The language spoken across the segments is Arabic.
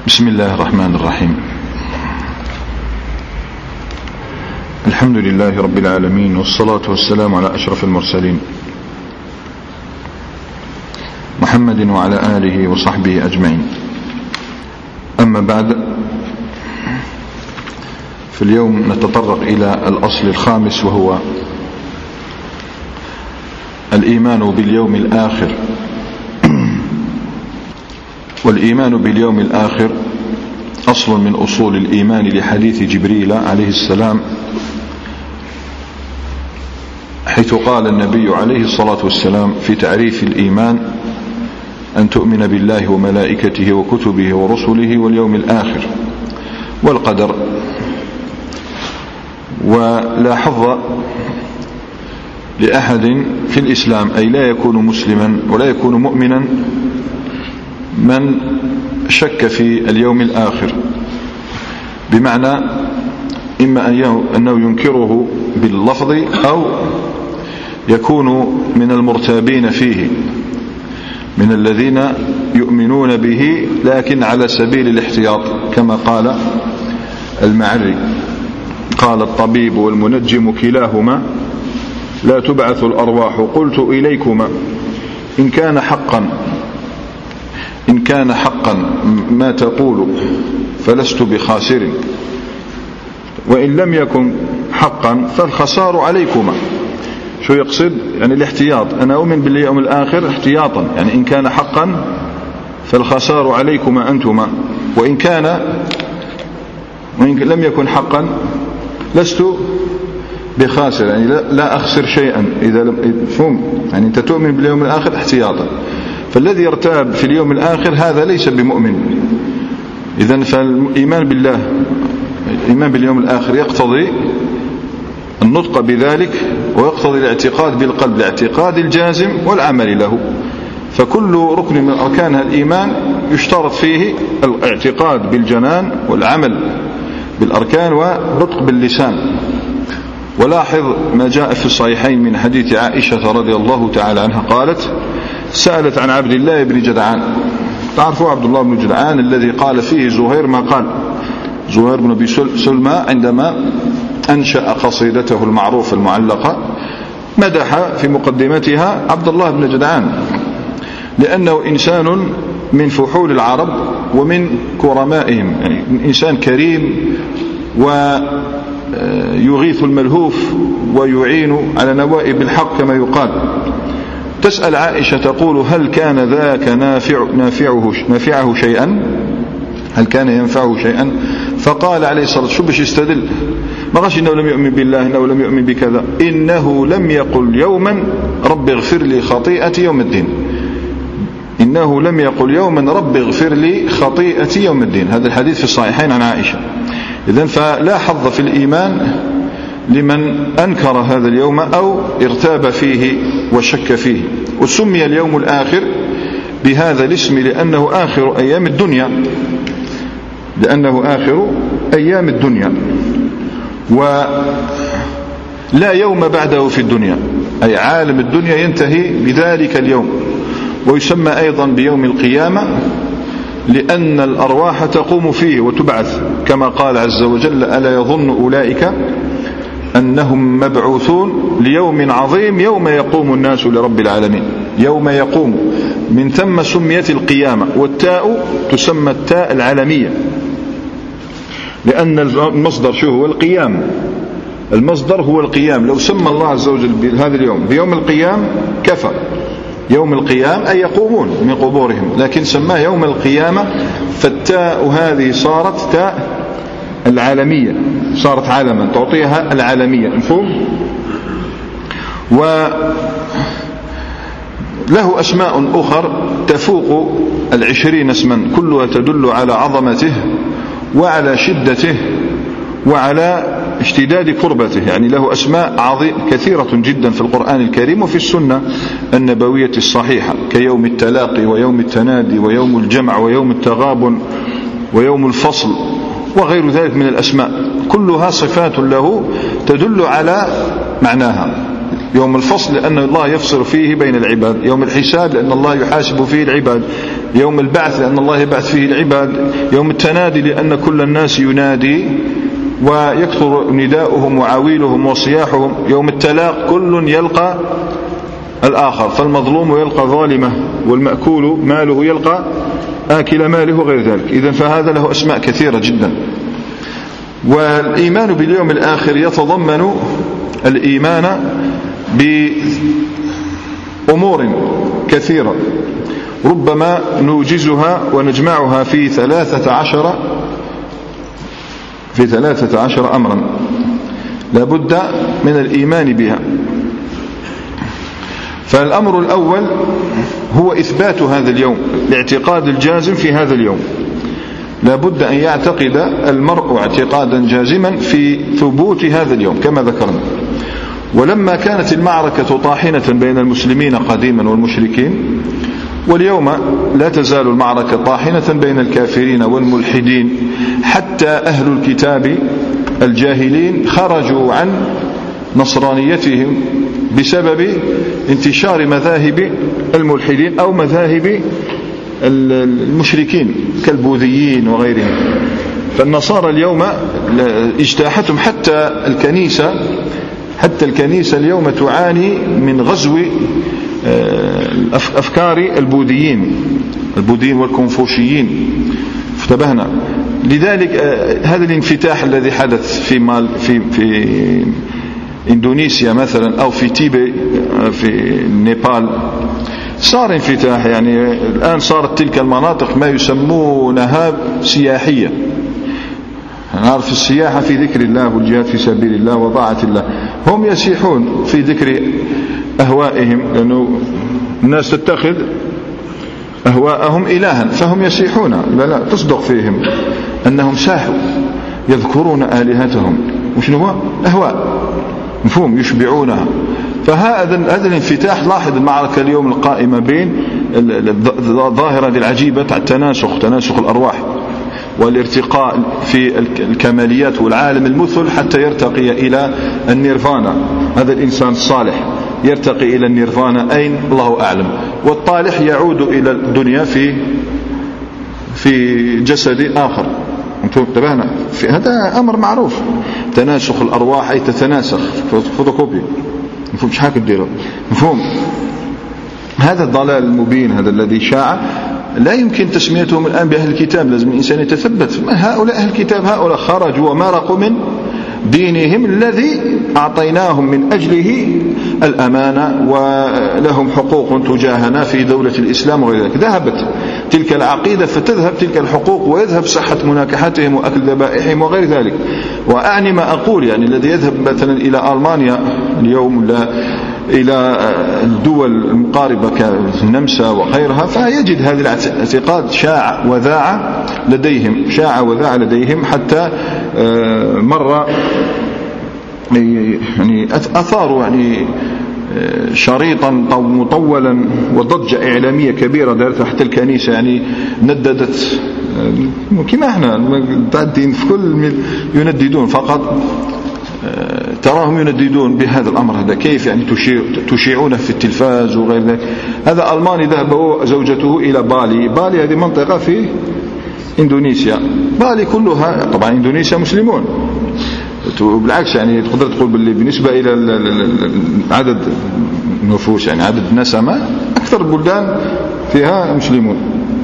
بسم الله الرحمن الرحيم. الحمد لله رب العالمين، والصلاة والسلام على أشرف المرسلين محمد وعلى آله وصحبه أجمعين. أما بعد، في اليوم نتطرق إلى الأصل الخامس، وهو الإيمان باليوم الآخر. والإيمان باليوم الآخر أصل من أصول الإيمان لحديث جبريل عليه السلام، حيث قال النبي عليه الصلاة والسلام في تعريف الإيمان: أن تؤمن بالله وملائكته وكتبه ورسله واليوم الآخر والقدر. ولا حظ لأحد في الإسلام، أي لا يكون مسلما ولا يكون مؤمنا من شك في اليوم الآخر، بمعنى إما أنه ينكره باللفظ أو يكون من المرتابين فيه، من الذين يؤمنون به لكن على سبيل الاحتياط، كما قال المعري: قال الطبيب والمنجم كلاهما لا تبعث الأرواح، قلت إليكما إن كان حقا ما تقول فلست بخاسر، وإن لم يكن حقا فالخسار عليكما. شو يقصد؟ يعني الاحتياط، أنا أؤمن باليوم الآخر احتياطا، يعني إن كان حقا فالخسار عليكما أنتما، وإن لم يكن حقا لست بخاسر، يعني لا أخسر شيئا إذا لم فهم. يعني أنت تؤمن باليوم الآخر احتياطا، فالذي يرتاب في اليوم الآخر هذا ليس بمؤمن. إذن فالإيمان بالله، الإيمان باليوم الآخر يقتضي النطق بذلك، ويقتضي الاعتقاد بالقلب، الاعتقاد الجازم والعمل له. فكل ركن من أركان الإيمان يشترط فيه الاعتقاد بالجنان والعمل بالأركان والنطق باللسان. ولاحظ ما جاء في الصحيحين من حديث عائشة رضي الله تعالى عنها قالت: سألت عن عبد الله بن جدعان. تعرفوا عبد الله بن جدعان الذي قال فيه زهير ما قال، زهير بن أبي سلمى عندما أنشأ قصيدته المعروفة المعلقة مدح في مقدمتها عبد الله بن جدعان، لأنه إنسان من فحول العرب ومن كرمائهم، يعني إنسان كريم ويغيث الملهوف ويعين على نوائب الحق كما يقال. تسأل عائشة تقول: هل كان ذاك نافعه شيئا؟ هل كان ينفعه شيئا؟ فقال عليه الصلاة والسلام: شو بش يستدل؟ ما قالش إنه لم يؤمن بالله، إنه لم يؤمن بكذا، إنه لم يقل يوما رب اغفر لي خطيئتي يوم الدين. إنه لم يقل يوما رب اغفر لي خطيئتي يوم الدين. هذا الحديث في الصحيحين عن عائشة. إذن فلا حظ في الإيمان لمن أنكر هذا اليوم أو ارتاب فيه وشك فيه. وسمي اليوم الآخر بهذا الاسم لأنه آخر أيام الدنيا، ولا يوم بعده في الدنيا، أي عالم الدنيا ينتهي بذلك اليوم. ويسمى أيضا بيوم القيامة لأن الأرواح تقوم فيه وتبعث، كما قال عز وجل: ألا يظن أولئك أنهم مبعوثون ليوم عظيم يوم يقوم الناس لرب العالمين. يوم يقوم، من ثم سميت القيامة، والتاء تسمى التاء العالمية، لأن المصدر شو هو؟ القيام. المصدر هو القيام. لو سمى الله عز وجل بهذا اليوم بيوم القيام كفى. يوم القيام أي يقومون من قبورهم، لكن سماه يوم القيامة، فالتاء هذه صارت تاء العالمية، صارت عالما، تعطيها العالمية. مفهوم؟ وله أسماء أخر تفوق 20 اسما، كلها تدل على عظمته وعلى شدته وعلى اشتداد قربته. يعني له أسماء كثيرة جدا في القرآن الكريم وفي السنة النبوية الصحيحة، كيوم التلاقي ويوم التنادي ويوم الجمع ويوم التغابن ويوم الفصل وغير ذلك من الأسماء، كلها صفات له تدل على معناها. يوم الفصل لأن الله يفصل فيه بين العباد، يوم الحساب لأن الله يحاسب فيه العباد، يوم البعث لأن الله يبعث فيه العباد، يوم التنادي لأن كل الناس ينادي ويكثر نداؤهم وعويلهم وصياحهم، يوم التلاق كل يلقى الآخر، فالمظلوم يلقى ظالمه، والمأكول ماله يلقى آكل ماله وغير ذلك. إذن فهذا له أسماء كثيرة جدا. والإيمان باليوم الآخر يتضمن الإيمان بأمور كثيرة ربما نوجزها ونجمعها في 13 أمرا لا بد من الإيمان بها. فالأمر الأول هو إثبات هذا اليوم، الاعتقاد الجازم في هذا اليوم. لا بد أن يعتقد المرء اعتقادا جازما في ثبوت هذا اليوم كما ذكرنا. ولما كانت المعركة طاحنة بين المسلمين قديما والمشركين، واليوم لا تزال المعركة طاحنة بين الكافرين والملحدين، حتى أهل الكتاب الجاهلين خرجوا عن نصرانيتهم بسبب انتشار مذاهب الملحدين أو مذاهب المشركين كالبوذيين وغيرهم. فالنصارى اليوم اجتاحتهم حتى الكنيسة اليوم تعاني من غزو أفكار البوذيين والكونفوشيين. انتبهنا لذلك. هذا الانفتاح الذي حدث في إندونيسيا مثلا أو في تيبي في نيبال صار انفتاح، يعني الآن صارت تلك المناطق ما يسمونها سياحية. نعرف السياحة في ذكر الله والجهاد في سبيل الله وطاعة الله، هم يسيحون في ذكر أهوائهم، لأنه الناس تتخذ أهواءهم إلها فهم يسيحون. لا تصدق فيهم أنهم ساحوا يذكرون آلهتهم وشنو هو أهواء مفهوم يشبعونها. فهذا الانفتاح، لاحظ المعركة اليوم القائمة بين الظاهرة العجيبة تناسخ الأرواح والارتقاء في الكماليات والعالم المثل حتى يرتقي إلى النيرفانا. هذا الإنسان الصالح يرتقي إلى النيرفانا أين الله أعلم، والطالح يعود إلى الدنيا في جسد آخر. انتبهنا في هذا أمر معروف، تناسخ الأرواح أي تتناسخ فوتوكوبي. مفهوم شحال كديروا مفهوم. هذا الضلال المبين هذا الذي شاع لا يمكن تسميتهم الآن بأهل الكتاب، لازم الإنسان يتثبت. هؤلاء أهل الكتاب هؤلاء خرجوا ومرقوا من دينهم الذي أعطيناهم من أجله الأمانة ولهم حقوق تجاهنا في دولة الإسلام وغير ذلك. ذهبت تلك العقيدة فتذهب تلك الحقوق ويذهب صحة مناكحتهم وأكل ذبائحهم وغير ذلك. وأعني ما أقول، يعني الذي يذهب مثلا إلى ألمانيا اليوم لا إلى الدول المقاربة كالنمسا وغيرها فيجد هذا الاعتقاد شاع وذاع لديهم حتى مرة يعني أثاروا يعني شريطا مطولا وضجة إعلامية كبيرة دارت حتى الكنيسة، يعني نددت كما احنا تعدين في كل ينددون فقط تراهم ينددون بهذا الأمر هذا، كيف يعني تشيعونه في التلفاز وغير ذلك. هذا ألماني ذهب هو زوجته إلى بالي هذه منطقة في إندونيسيا. بالي كلها طبعا إندونيسيا مسلمون، بالعكس يعني تقدر تقول باللي بالنسبة إلى عدد النفوس يعني عدد نسمة أكثر البلدان فيها مسلمون.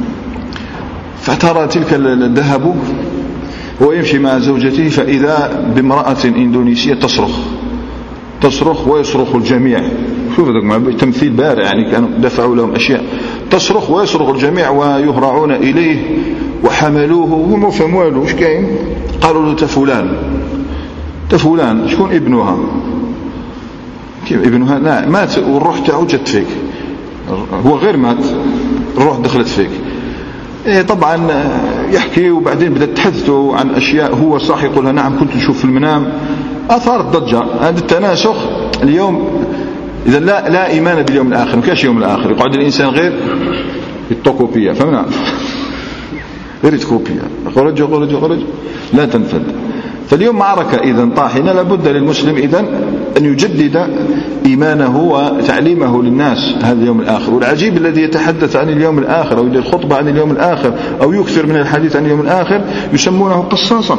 فترى تلك الذهب هو يمشي مع زوجته فإذا بامرأة إندونيسية تصرخ ويصرخ الجميع. شوف هذا تمثيل بارع، يعني كانوا دفعوا لهم أشياء، تصرخ ويصرخ الجميع ويهرعون إليه وحملوه وما فهموا له وش كاين. قالوا له تفلان شكون ابنها؟ كيف ابنها؟ لا مات والروح تاعو جت فيك. هو غير مات، الروح دخلت فيك. طبعا يحكي وبعدين بدأت تحدثه عن أشياء هو صح يقولها نعم كنت نشوف في المنام. أثارت ضجة. هذا التناسخ اليوم إذا لا إيمان باليوم الآخر، مكاش يوم الآخر، يقعد الإنسان غير التوكوبية فهمنا غير التوكوبية خرج لا تنفذ. فاليوم معركة إذن طاحنة، لابد للمسلم إذن أن يجدد إيمانه وتعليمه للناس هذا اليوم الآخر. والعجيب الذي يتحدث عن اليوم الآخر أو يدير الخطبة عن اليوم الآخر أو يكثر من الحديث عن اليوم الآخر يسمونه قصاصا،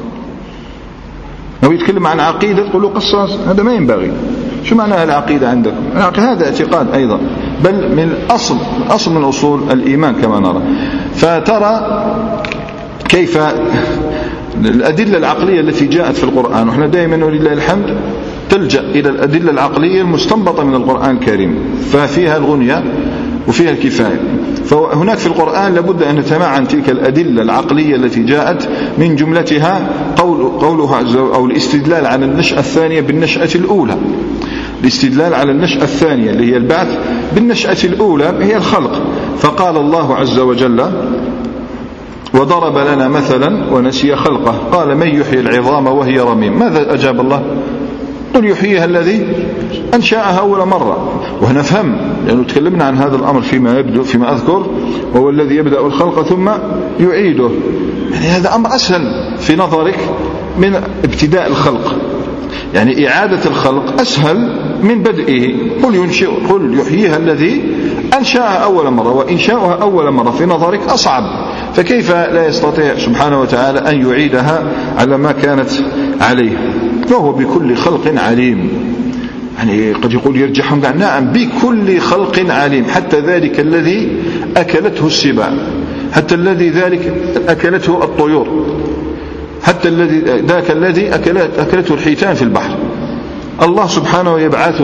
أو يتكلم عن عقيدة تقول له قصاص. هذا ما ينبغي. شو معنى العقيدة عندكم؟ هذا اعتقاد أيضا، بل من أصل من أصول الإيمان كما نرى. فترى كيف الأدلة العقلية التي جاءت في القرآن، وإحنا دائما ولله الحمد تلجأ إلى الأدلة العقلية المستنبطة من القرآن الكريم، ففيها الغنية وفيها الكفاية. فهناك في القرآن لابد أن نتمعن تلك الأدلة العقلية التي جاءت، من جملتها قولها عز وجل أو الاستدلال على النشأة الثانية بالنشأة الأولى. الاستدلال على النشأة الثانية اللي هي البعث بالنشأة الأولى هي الخلق. فقال الله عز وجل: وضرب لنا مثلا ونسي خلقه قال من يحيي العظام وهي رميم. ماذا أجاب الله؟ قل يحييها الذي أنشأها أول مرة. وهنا فهم، لأنه تكلمنا عن هذا الأمر فيما أذكر، وهو الذي يبدأ الخلق ثم يعيده. يعني هذا أمر أسهل في نظرك من ابتداء الخلق، يعني إعادة الخلق أسهل من بدئه. قل يحييها الذي أنشأها أول مرة، وإنشاؤها أول مرة في نظرك أصعب، فكيف لا يستطيع سبحانه وتعالى أن يعيدها على ما كانت عليه؟ وهو بكل خلق عليم. يعني قد يقول يرجحهم، نعم بكل خلق عليم، حتى ذلك الذي أكلته السباع، حتى الذي ذلك أكلته الطيور، حتى ذاك الذي أكلته الحيتان في البحر. الله سبحانه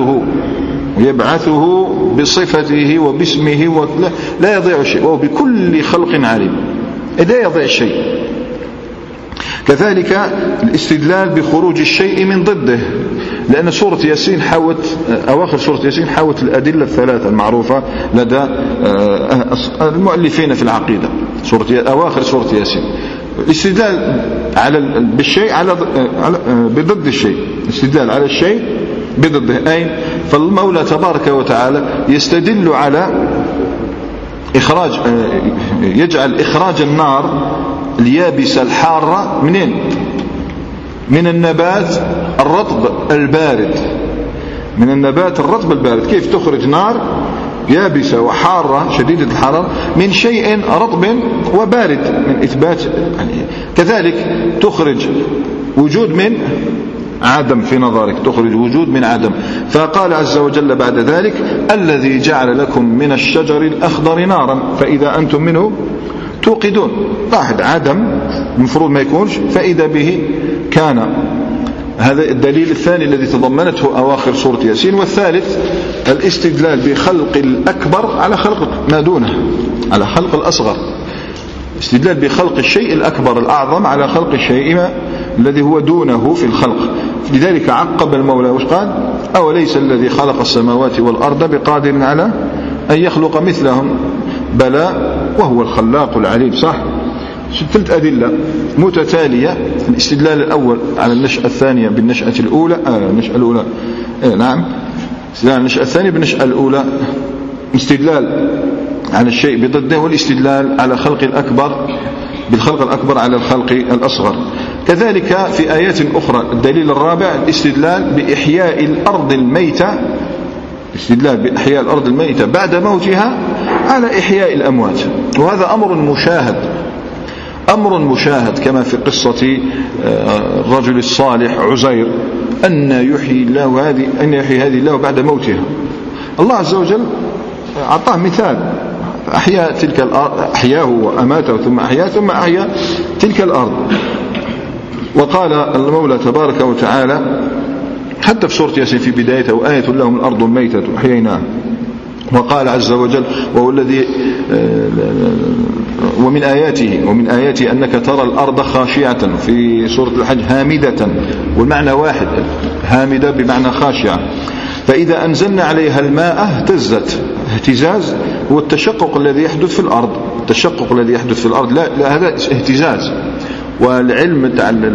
يبعثه بصفته وباسمه، لا يضيع شيء، وهو بكل خلق عليم، لا يضيع شيء. كذلك الاستدلال بخروج الشيء من ضده، لأن سورة ياسين أواخر سورة ياسين حاوت الأدلة الثلاثة المعروفة لدى المؤلفين في العقيدة، أواخر سورة ياسين. الاستدلال بالشيء بضد الشيء، الاستدلال على الشيء بضده. أي فالمولى تبارك وتعالى يستدل على يجعل إخراج النار اليابسة الحارة منين؟ من النبات الرطب البارد، من النبات الرطب البارد. كيف تخرج نار يابسة وحارة شديدة الحرارة من شيء رطب وبارد من إثبات، يعني كذلك تخرج وجود من عدم، في نظرك تخرج وجود من عدم. فقال عز وجل بعد ذلك: الذي جعل لكم من الشجر الأخضر نارا فإذا أنتم منه توقدون. واحد عدم المفروض ما يكونش، فإذا به كان. هذا الدليل الثاني الذي تضمنته أواخر سورة ياسين. والثالث الاستدلال بخلق الأكبر على خلق ما دونه، على خلق الأصغر. استدلال بخلق الشيء الأكبر الأعظم على خلق الشيء الذي هو دونه في الخلق. لذلك عقب المولى وش قال: أوليس الذي خلق السماوات والأرض بقادر على أن يخلق مثلهم بلى وهو الخلاق العليم. صح؟ 3 أدلة متتالية. الاستدلال الأول على النشأة الثانية بالنشأة الأولى، النشأة الأولى نعم، استدلال على النشأة الثانية بالنشأة الأولى، استدلال على الشيء بضده، والاستدلال على خلق الأكبر بالخلق الأكبر على الخلق الأصغر. كذلك في آيات أخرى الدليل الرابع الاستدلال بإحياء الأرض الميتة، استدلال بإحياء الأرض الميتة بعد موتها على إحياء الأموات. وهذا أمر مشاهد كما في قصة الرجل الصالح عزير، أن يحيي هذه الله بعد موتها. الله عز وجل أعطاه مثال، أحيا تلك الأرض، أحياه وأماته ثم أحياه ثم أحيا تلك الأرض. وقال المولى تبارك وتعالى حتى في سورة ياسين في بدايتها: وآية لهم الأرض الميتة أحييناها. وقال عز وجل: وهو الذي ومن آياته أنك ترى الأرض خاشعة في سورة الحج هامدة، والمعنى واحد، هامدة بمعنى خاشعة. فإذا أنزلنا عليها الماء اهتزت. اهتزاز هو التشقق الذي يحدث في الأرض، التشقق الذي يحدث في الأرض، لا هذا اهتزاز. والعلم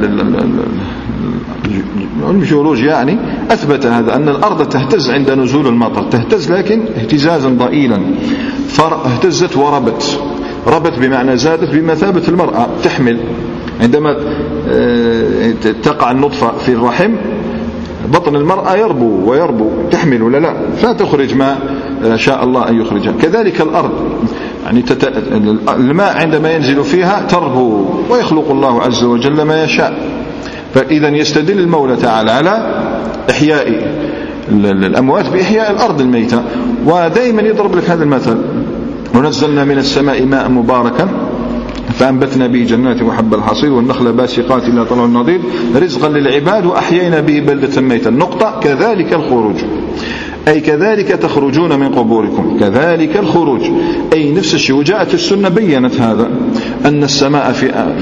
الجيولوجيا يعني أثبت هذا، أن الأرض تهتز عند نزول المطر، تهتز لكن اهتزازا ضئيلا. فاهتزت وربت، ربت بمعنى زادت بمثابة المرأة تحمل. عندما تقع النطفة في الرحم بطن المرأة يربو ويربو، تحمل ولا لا، فتخرج ما شاء الله أن يخرجها. كذلك الأرض، يعني الماء عندما ينزل فيها تربو، ويخلق الله عز وجل ما يشاء. فإذا يستدل المولى تعالى على إحياء الأموات بإحياء الأرض الميتة. ودائما يضرب لك هذا المثل: ونزلنا من السماء ماء مباركا فأنبتنا به جنات وحب الحصيد والنخل باسقات لا طلع النضيد رزقا للعباد وأحيينا به بلدة ميتا. النقطة: كذلك الخروج، أي كذلك تخرجون من قبوركم، كذلك الخروج، أي نفس الشيء. وجاءت السنة بيّنت هذا، أن السماء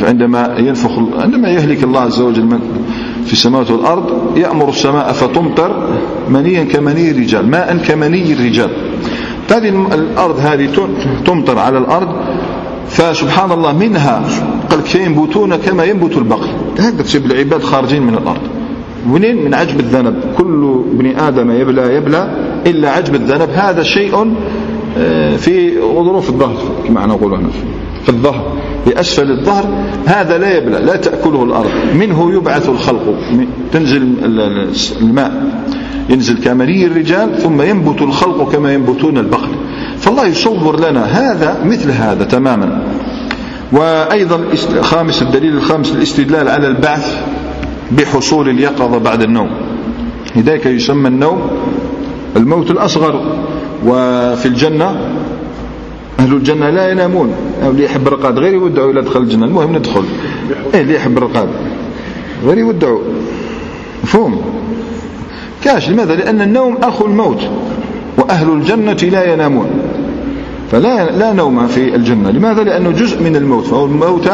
عندما يهلك الله عز وجل في السماوات والأرض يأمر السماء فتمطر منيا كمني الرجال، ماء كمني الرجال. هذه الأرض هذه تمطر على الأرض، فسبحان الله منها قال ينبتون كما ينبت البقل. هكذا تسيب العباد خارجين من الأرض. منين؟ من عجب الذنب. كل ابن آدم يبلى إلا عجب الذنب. هذا شيء في غضروف الظهر كما نقول هنا في الظهر، بأسفل الظهر، هذا لا يبلى، لا تأكله الأرض، منه يبعث الخلق. تنزل الماء، ينزل كمني الرجال، ثم ينبت الخلق كما ينبتون البقل. فالله يصور لنا هذا مثل هذا تماما. وأيضا الدليل الخامس الاستدلال على البعث بحصول اليقظة بعد النوم. لذلك يسمى النوم الموت الأصغر. وفي الجنة أهل الجنة لا ينامون، اللي يحب الرقاد غير يودعوا إلى دخل الجنة، المهم ندخل. اللي يحب الرقاد غير يودعوا، مفهوم؟ كاش. لماذا؟ لأن النوم أخو الموت، وأهل الجنة لا ينامون، فلا نوم في الجنة. لماذا؟ لأنه جزء من الموت، فهو الموت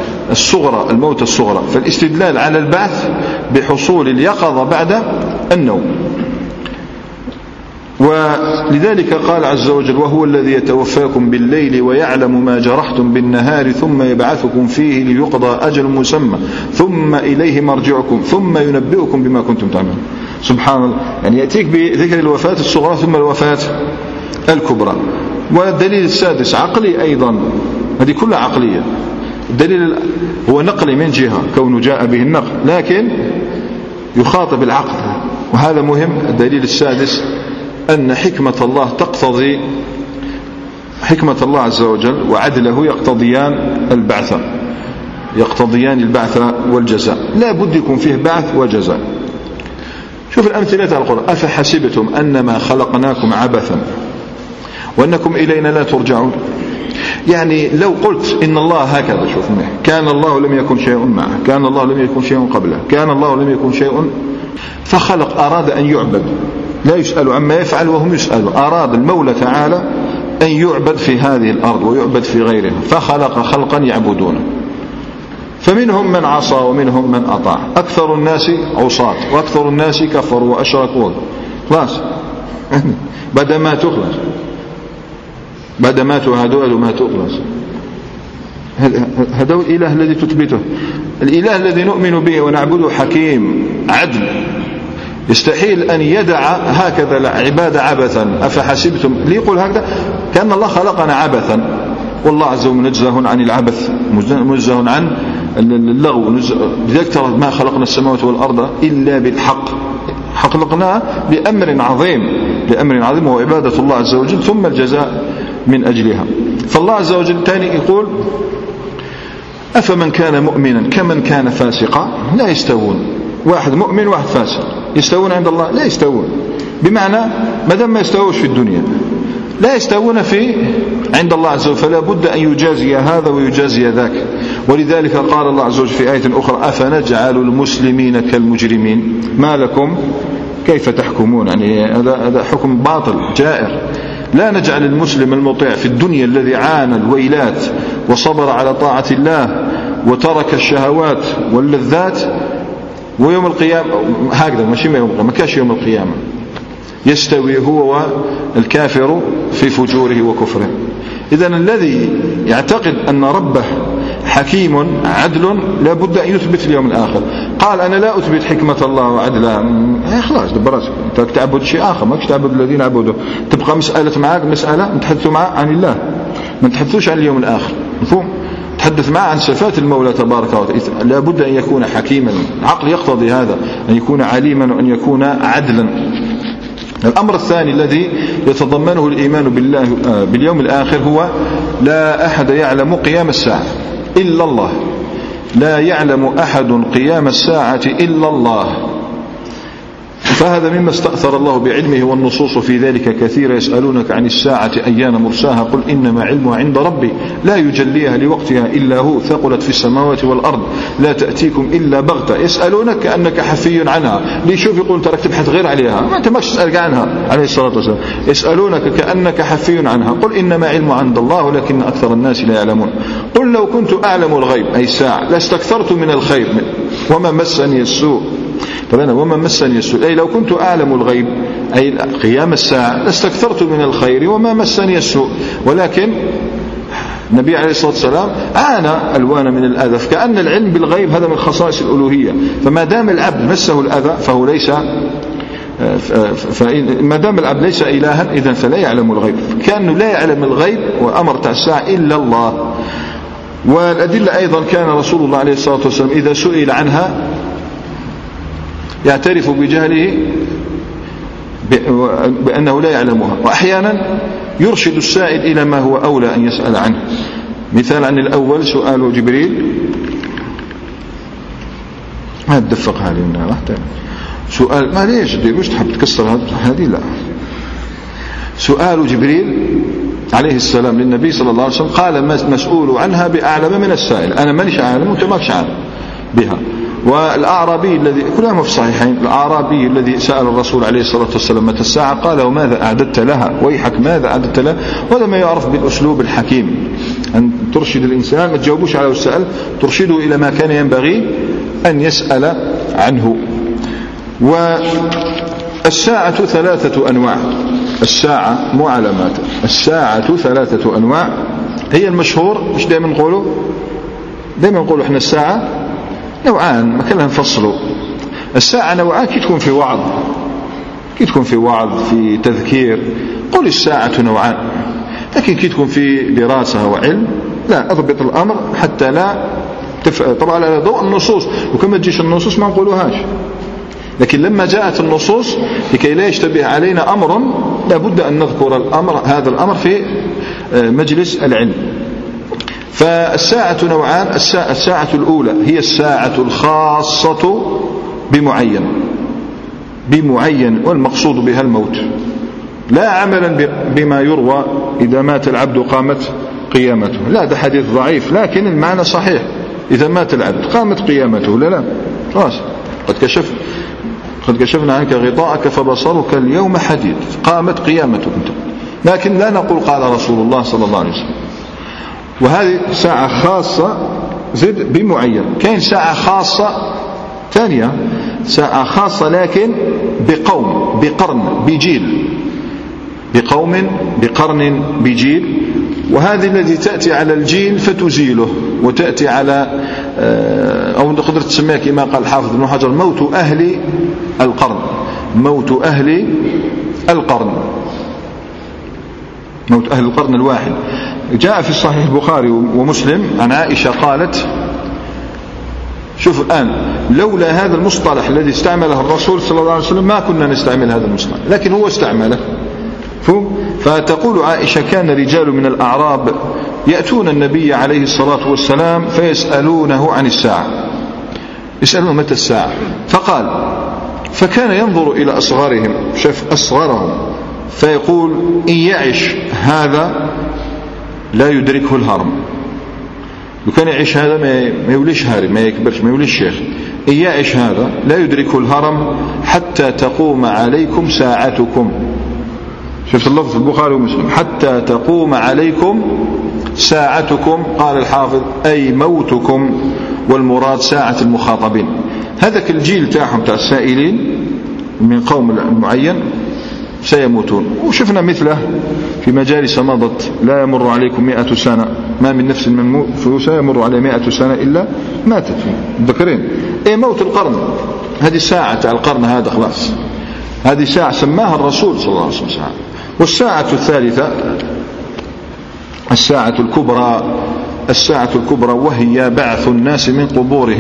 الصغرى. فالاستدلال على البعث بحصول اليقظة بعد النوم. ولذلك قال عز وجل: وهو الذي يتوفاكم بالليل ويعلم ما جرحتم بالنهار ثم يبعثكم فيه ليقضى أجل مسمى ثم إليه مرجعكم ثم ينبئكم بما كنتم تعملون. سبحان الله، يعني يأتيك بذكر الوفاة الصغرى ثم الوفاة الكبرى. والدليل السادس عقلي أيضا، هذه كلها عقلية. الدليل هو نقلي من جهة كونه جاء به النقل، لكن يخاطب العقل، وهذا مهم. الدليل السادس أن حكمة الله تقتضي، حكمة الله عز وجل وعدله يقتضيان البعث والجزاء. لا بد يكون فيه بعث وجزاء. شوف الأمثلة على القرآن: أفحسبتم أنما خلقناكم عبثا وأنكم إلينا لا ترجعون. يعني لو قلت إن الله هكذا، شوف كان الله لم يكن شيء معه، كان الله لم يكن شيء قبله، كان الله لم يكن شيء، فخلق، أراد أن يعبد، لا يسأل عما يفعل وهم يسألون. أراد المولى تعالى أن يعبد في هذه الأرض ويعبد في غيرها، فخلق خلقا يعبدونه، فمنهم من عصى ومنهم من أطاع. أكثر الناس عصاة وأكثر الناس كفروا وأشركوا. خلاص بعد ما تخلص، بعد ما هدول وما تخلص. هذا الإله الذي تثبته، الإله الذي نؤمن به ونعبده حكيم عدل، يستحيل أن يدع هكذا العبادة عبثا. أفحسبتم، ليقول هكذا كأن الله خلقنا عبثا، والله عز وجل منزه عن العبث، منزه عن اللغو. لذلك ترى ما خلقنا السماوات والأرض إلا بالحق، خلقناها لأمر عظيم وهو عبادة الله عز وجل، ثم الجزاء من أجلها. فالله عز وجل تاني يقول: أفمن كان مؤمنا كمن كان فاسقا لا يستوون. واحد مؤمن واحد فاسق يستوون عند الله؟ لا يستوون. بمعنى ما دام ما يستووش في الدنيا لا يستوون عند الله عز وجل، فلا بد أن يجازي هذا ويجازي ذاك. ولذلك قال الله عز وجل في آية أخرى: أفنجعل المسلمين كالمجرمين ما لكم كيف تحكمون. يعني هذا حكم باطل جائر. لا نجعل المسلم المطيع في الدنيا الذي عانى الويلات وصبر على طاعة الله وترك الشهوات واللذات، ويوم القيامة هكذا، ماشي ما كاش يوم القيامة يستوي هو والكافر في فجوره وكفره. إذن الذي يعتقد أن ربه حكيم عدل لا بد أن يثبت اليوم الآخر. قال: أنا لا أثبت حكمة الله وعدلها، خلاص دبرت، أنت تعبد شيء آخر، ماكش تعبد الذين عبدوا. تبقى مسألة معاك مسألة نتحدثوا معاه عن الله، ما نتحدثوش عن اليوم الآخر، مفهوم؟ تحدث معه عن صفات المولى تبارك وتعالى. لا بد أن يكون حكيما، العقل يقتضي هذا، أن يكون عليما وأن يكون عدلا. الأمر الثاني الذي يتضمنه الإيمان باليوم الآخر هو لا أحد يعلم قيام الساعة إلا الله. لا يعلم أحد قيام الساعة إلا الله. فهذا مما استأثر الله بعلمه، والنصوص في ذلك كثيرة. يسألونك عن الساعة أيان مرساها قل إنما علمها عند ربي لا يجليها لوقتها إلا هو ثقلت في السماوات والأرض لا تأتيكم إلا بغتة. يسألونك كأنك حفي عنها، ليشوف يقول ترك تبحث غير عليها، ما أنت ماش تسألك عنها عليه الصلاة والسلام. يسألونك كأنك حفي عنها قل إنما علمها عند الله ولكن أكثر الناس لا يعلمون. قل لو كنت أعلم الغيب أي الساعة لاستكثرت من الخير وما مسني السوء. طبعا وما مسني السوء أي لو كنت أعلم الغيب أي قيام الساعة لاستكثرت من الخير وما مسني السوء. ولكن النبي عليه الصلاة والسلام عانى ألوان من الأذى، فكأن العلم بالغيب هذا من خصائص الألوهية. فما دام العبد مسه الأذى فهو ليس، ما دام العبد ليس إلها إذن فلا يعلم الغيب، كأنه لا يعلم الغيب وأمر تاع الساعة إلا الله. والأدلة أيضا كان رسول الله عليه الصلاة والسلام إذا سئل عنها يعترف بجهله بأنه لا يعلمها، وأحيانا يرشد السائل إلى ما هو أولى أن يسأل عنه. مثال عن الأول سؤال جبريل، ما تدفق هذه سؤال ما ليش مش تحب تكسر هذه لا. سؤال جبريل عليه السلام للنبي صلى الله عليه وسلم قال مسؤول عنها بأعلم من السائل، أنا مانيش عالم وأنت ماكش عالم بها. والأعرابي الذي كلهم في الصحيحين، الأعرابي الذي سأل الرسول عليه الصلاة والسلام متى الساعة قال وماذا أعددت لها، ويحك ماذا أعددت لها. وهذا ما يعرف بالأسلوب الحكيم، أن ترشد الإنسان، ما تجاوبوش على السؤال، ترشده إلى ما كان ينبغي أن يسأل عنه. والساعة 3 أنواع، الساعة مو علامات، الساعة 3 أنواع. هي المشهور مش دائما نقولوا احنا الساعة نوعان، ما كنا نفصلوا. الساعة نوعان، كي تكون في وعظ في تذكير قل الساعة نوعان، لكن كي تكون في دراسة وعلم لا، أضبط الأمر حتى لا طبعا على ضوء النصوص، وكما تجيش النصوص ما نقولوهاش. لكن لما جاءت النصوص لكي لا يشتبه علينا أمر لابد أن نذكر هذا الأمر في مجلس العلم. فالساعة نوعان. الساعة الأولى هي الساعة الخاصة بمعين والمقصود بها الموت، لا عملا بما يروى إذا مات العبد قامت قيامته، لا، ده حديث ضعيف لكن المعنى صحيح. إذا مات العبد قامت قيامته، لا خلاص قد كشفنا عنك غطاءك فبصرك اليوم حديد، قامت قيامتك انت. لكن لا نقول قال رسول الله صلى الله عليه وسلم. وهذه ساعة خاصة زد بمعين. كاين ساعة خاصة ثانية، ساعة خاصة لكن بقوم، بقرن، بجيل، بقوم بقرن بجيل. وهذه التي تأتي على الجيل فتزيله، وتأتي على أو تقدر تسميها كما قال الحافظ ابن حجر موت أهل القرن، موت أهل القرن، موت أهل القرن الواحد. جاء في صحيح البخاري ومسلم عن عائشة قالت، شوف الآن، لولا هذا المصطلح الذي استعمله الرسول صلى الله عليه وسلم ما كنا نستعمل هذا المصطلح، لكن هو استعمله. فتقول عائشة كان رجال من الأعراب يأتون النبي عليه الصلاة والسلام فيسألونه عن الساعة، يسألونه متى الساعة، فقال فكان ينظر إلى أصغرهم، شاف أصغرهم، فيقول إن يعش هذا لا يدركه الهرم، وكان يعيش هذا ما يوليش هارم، ما يكبرش، ما يوليش شيخ. إن يعش هذا لا يدركه الهرم حتى تقوم عليكم ساعتكم. شفت اللفظ في البخاري ومسلم، حتى تقوم عليكم ساعتكم. قال الحافظ أي موتكم، والمراد ساعة المخاطبين. هذاك الجيل تاعهم تاع السائلين من قوم معين سيموتون، وشفنا مثله في مجالس مضت، لا يمر عليكم 100 سنة، ما من نفس سيمر على 100 سنة إلا ماتت. ذكرين أي موت القرن، هذه ساعة تاع القرن هذا خلاص، هذه ساعة سماها الرسول صلى الله عليه وسلم ساعة. والساعة الثالثة الساعة الكبرى الساعة الكبرى، وهي بعث الناس من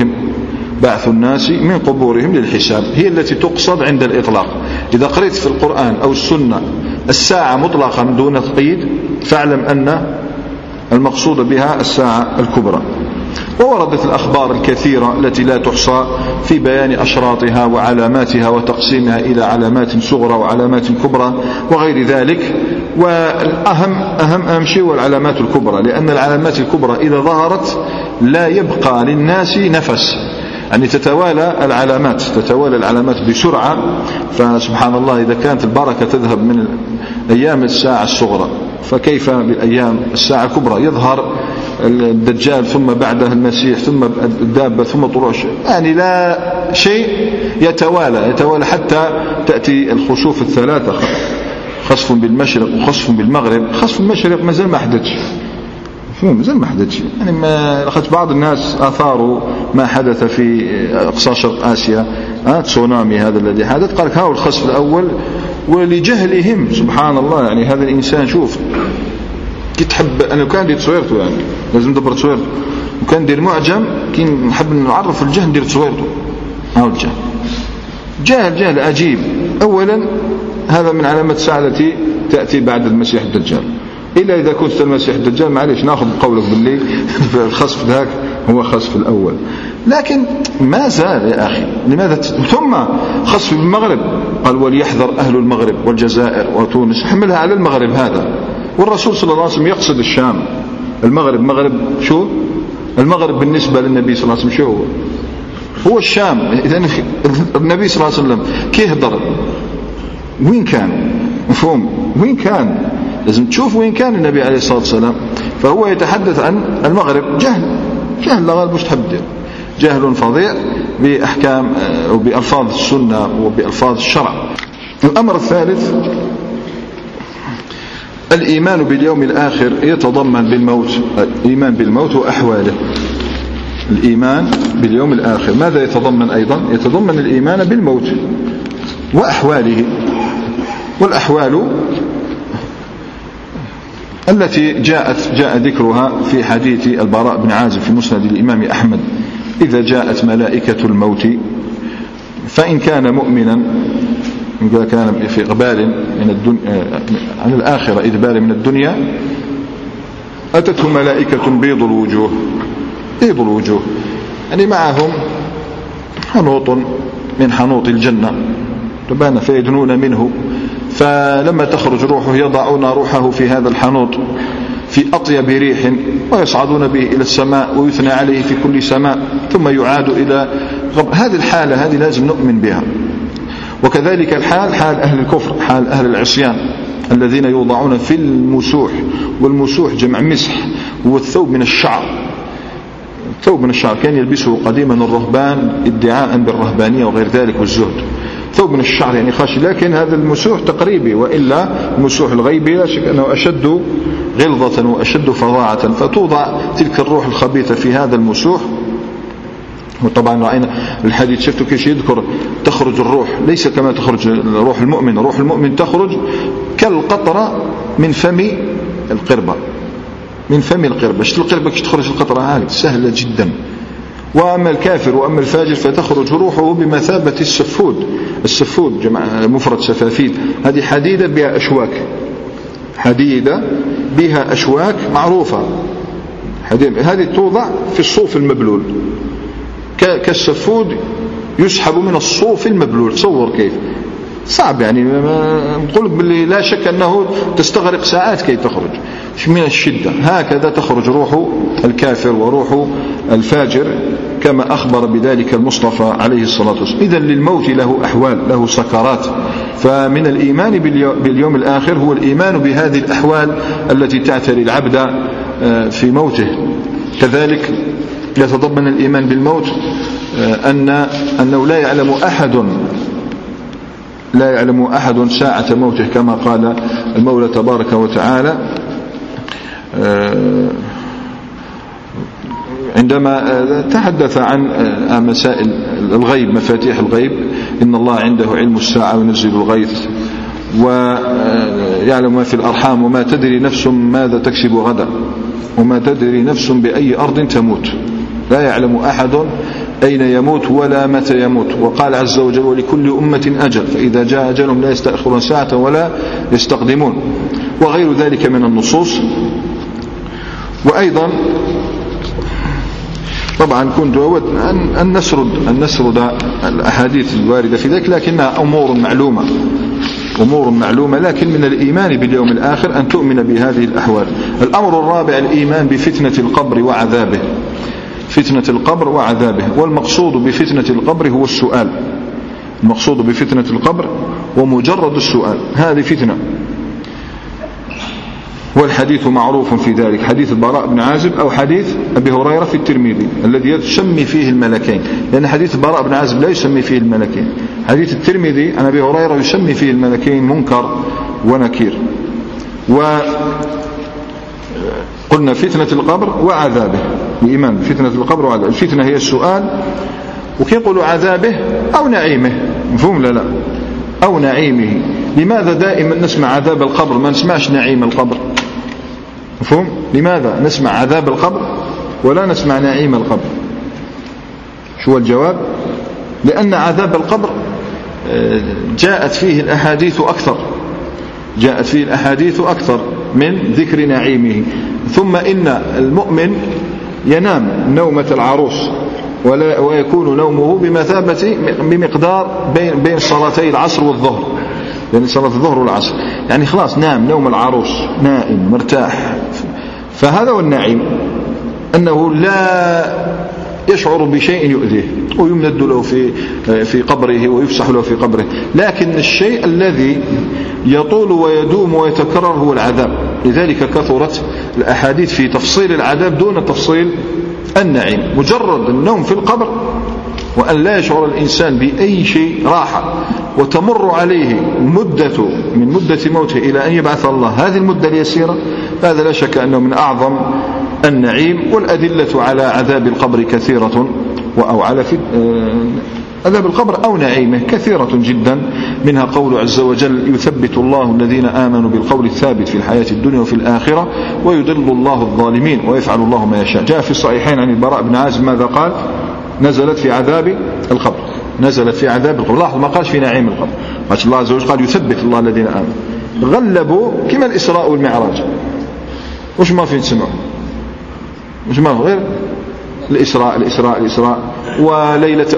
قبورهم للحساب، هي التي تقصد عند الإطلاق. إذا قرأت في القرآن أو السنة الساعة مطلقا دون تقييد فاعلم أن المقصود بها الساعة الكبرى. ووردت الأخبار الكثيرة التي لا تحصى في بيان أشراطها وعلاماتها وتقسيمها إلى علامات صغرى وعلامات كبرى وغير ذلك. والأهم شيء هو العلامات الكبرى، لأن العلامات الكبرى إذا ظهرت لا يبقى للناس نفس، يعني تتوالى العلامات بسرعة. فسبحان الله إذا كانت البركة تذهب من أيام الساعة الصغرى فكيف بالأيام الساعة الكبرى؟ يظهر الدجال ثم بعده المسيح ثم الدابة ثم طلوع يعني لا شيء يتوالى حتى تأتي الخسوف الثلاثة، خسف بالمشرق وخسف بالمغرب. خسف المشرق ما زال ما حدثش، يعني ما لقد بعض الناس أثاروا ما حدث في أقصى شرق آسيا، تسونامي هذا الذي حدث، قال هاو الخسف الأول، ولجهلهم سبحان الله. يعني هذا الإنسان شوف كي تحب، أنا كان دير تصويرته، يعني لازم دبر تصويرته، وكان دير معجم كي نحب نعرف الجهل ندير تصويرته. هاو جهل عجيب. أولا هذا من علامات الساعة التي تأتي بعد المسيح الدجال، إلا إذا كنت المسيح الدجال معليش ناخذ قولك باللي الخسف ذاك هو خسف الأول. لكن ما زال يا أخي، لماذا ثم خسف بالمغرب؟ قال وليحذر أهل المغرب والجزائر وتونس، حملها على المغرب هذا. والرسول صلى الله عليه وسلم يقصد الشام. المغرب شو؟ المغرب بالنسبة للنبي صلى الله عليه وسلم شو هو الشام. إذن النبي صلى الله عليه وسلم كي يهدر وين كان؟ مفهوم؟ وين كان؟ لازم تشوف وين كان النبي عليه الصلاة والسلام. فهو يتحدث عن المغرب. جهل لا غالب، مش تحب دير جهل فظيع بأحكام وبألفاظ السنة وبألفاظ الشرع. الأمر الثالث الإيمان باليوم الآخر يتضمن الإيمان بالموت وأحواله. الإيمان باليوم الآخر ماذا يتضمن أيضا؟ يتضمن الإيمان بالموت وأحواله. والأحوال التي جاء ذكرها في حديث البراء بن عازب في مسند الإمام أحمد: إذا جاءت ملائكة الموت فإن كان مؤمنا، إذا كان في إقبال من الدنيا عن الآخرة، إدبار من الدنيا، أتته ملائكة بيض الوجوه، يعني معهم حنوط من حنوط الجنة تبان فيدنون منه، فلما تخرج روحه يضعون روحه في هذا الحنوط في أطيب ريح ويصعدون به إلى السماء ويثنى عليه في كل سماء ثم يعاد إلى هذه الحالة. هذه لازم نؤمن بها. وكذلك الحال حال أهل الكفر، حال أهل العصيان الذين يوضعون في المسوح. والمسوح جمع مسح، هو الثوب من الشعر. كان يلبسه قديما الرهبان ادعاء بالرهبانية وغير ذلك والزهد. ثوب من الشعر يعني خاشي، لكن هذا المسوح تقريبي، وإلا المسوح الغيبي لا شك أنه أشد غلظة وأشد فظاعة. فتوضع تلك الروح الخبيثة في هذا المسوح. وطبعا رأينا الحديث شفتوا كيف يذكر تخرج الروح ليس كما تخرج روح المؤمن. روح المؤمن تخرج كالقطرة من فم القربة. شفت القربة كيف تخرج القطرة؟ هذه سهلة جدا. وأما الكافر وأما الفاجر فتخرج روحه بمثابة السفود جمع مفرد سفافيد. هذه حديدة بها أشواك معروفة. هذه توضع في الصوف المبلول كالسفود، يسحب من الصوف المبلول. تصور كيف صعب، يعني نقول باللي لا شك أنه تستغرق ساعات كي تخرج من الشدة. هكذا تخرج روح الكافر وروح الفاجر كما أخبر بذلك المصطفى عليه الصلاة والسلام. إذن للموت له أحوال، له سكرات. فمن الإيمان باليوم الآخر هو الإيمان بهذه الأحوال التي تعتري العبد في موته. كذلك يتضمن الإيمان بالموت أنه لا يعلم أحد ساعة موته، كما قال المولى تبارك وتعالى عندما تحدث عن مسائل الغيب، مفاتيح الغيب: إن الله عنده علم الساعة وينزل الغيث ويعلم ما في الأرحام وما تدري نفس ماذا تكسب غدا وما تدري نفس بأي أرض تموت، لا يعلم أحد أين يموت ولا متى يموت. وقال عز وجل ولكل أمة أجل فإذا جاء أجلهم لا يستأخرون ساعة ولا يستقدمون، وغير ذلك من النصوص. وأيضا طبعا كنت أود أن نسرد الأحاديث الواردة في ذلك، لكنها أمور معلومة، لكن من الإيمان باليوم الآخر أن تؤمن بهذه الأحوال. الأمر الرابع الإيمان بفتنة القبر وعذابه، فتنة القبر وعذابه. والمقصود بفتنة القبر هو السؤال، المقصود بفتنة القبر ومجرد السؤال، هذه فتنة. والحديث معروف في ذلك، حديث البراء بن عازب أو حديث أبي هريرة في الترمذي الذي يسمي فيه الملكين، لأن حديث البراء بن عازب لا يسمي فيه الملكين، حديث الترمذي عن أبي هريرة يسمي فيه الملكين منكر ونكير. وقلنا فتنة القبر وعذابه، الإيمان فتنة القبر وعذابه. الفتنة هي السؤال، وكي يقولوا عذابه أو نعيمه، مفهوم لا أو نعيمه. لماذا دائما نسمع عذاب القبر ما نسمعش نعيم القبر؟ مفهوم؟ لماذا نسمع عذاب القبر ولا نسمع نعيم القبر؟ شو الجواب؟ لأن عذاب القبر جاءت فيه الأحاديث أكثر من ذكر نعيمه. ثم إن المؤمن ينام نومة العروس ويكون نومه بمقدار بين صلاتي العصر والظهر، يعني صلاة الظهر والعصر، يعني خلاص نام نوم العروس، نائم مرتاح. فهذا هو النعيم، أنه لا يشعر بشيء يؤذيه ويمد له في قبره ويفسح له في قبره. لكن الشيء الذي يطول ويدوم ويتكرر هو العذاب، لذلك كثرت الأحاديث في تفصيل العذاب دون تفصيل النعيم. مجرد النوم في القبر وأن لا يشعر الإنسان بأي شيء راحة، وتمر عليه من مدة موته إلى أن يبعث الله هذه المدة اليسيرة، هذا لا شك أنه من أعظم النعيم. والأدلة على عذاب القبر كثيرة، أو على عذاب القبر أو نعيمه كثيرة جدا، منها قول عز وجل يثبت الله الذين آمنوا بالقول الثابت في الحياة الدنيا وفي الآخرة ويضل الله الظالمين ويفعل الله ما يشاء. جاء في الصحيحين عن البراء بن عازب ماذا قال؟ نزلت في عذاب القبر، نزلت في عذاب القبر. لاحظوا ما قالش في نعيم القبر، الله عز وجل قال يثبت الله الذين آمنوا. غلبوا كما الإسراء والمعراج، وش ما في تسمعوا، وش ما هو غير الإسراء وليلة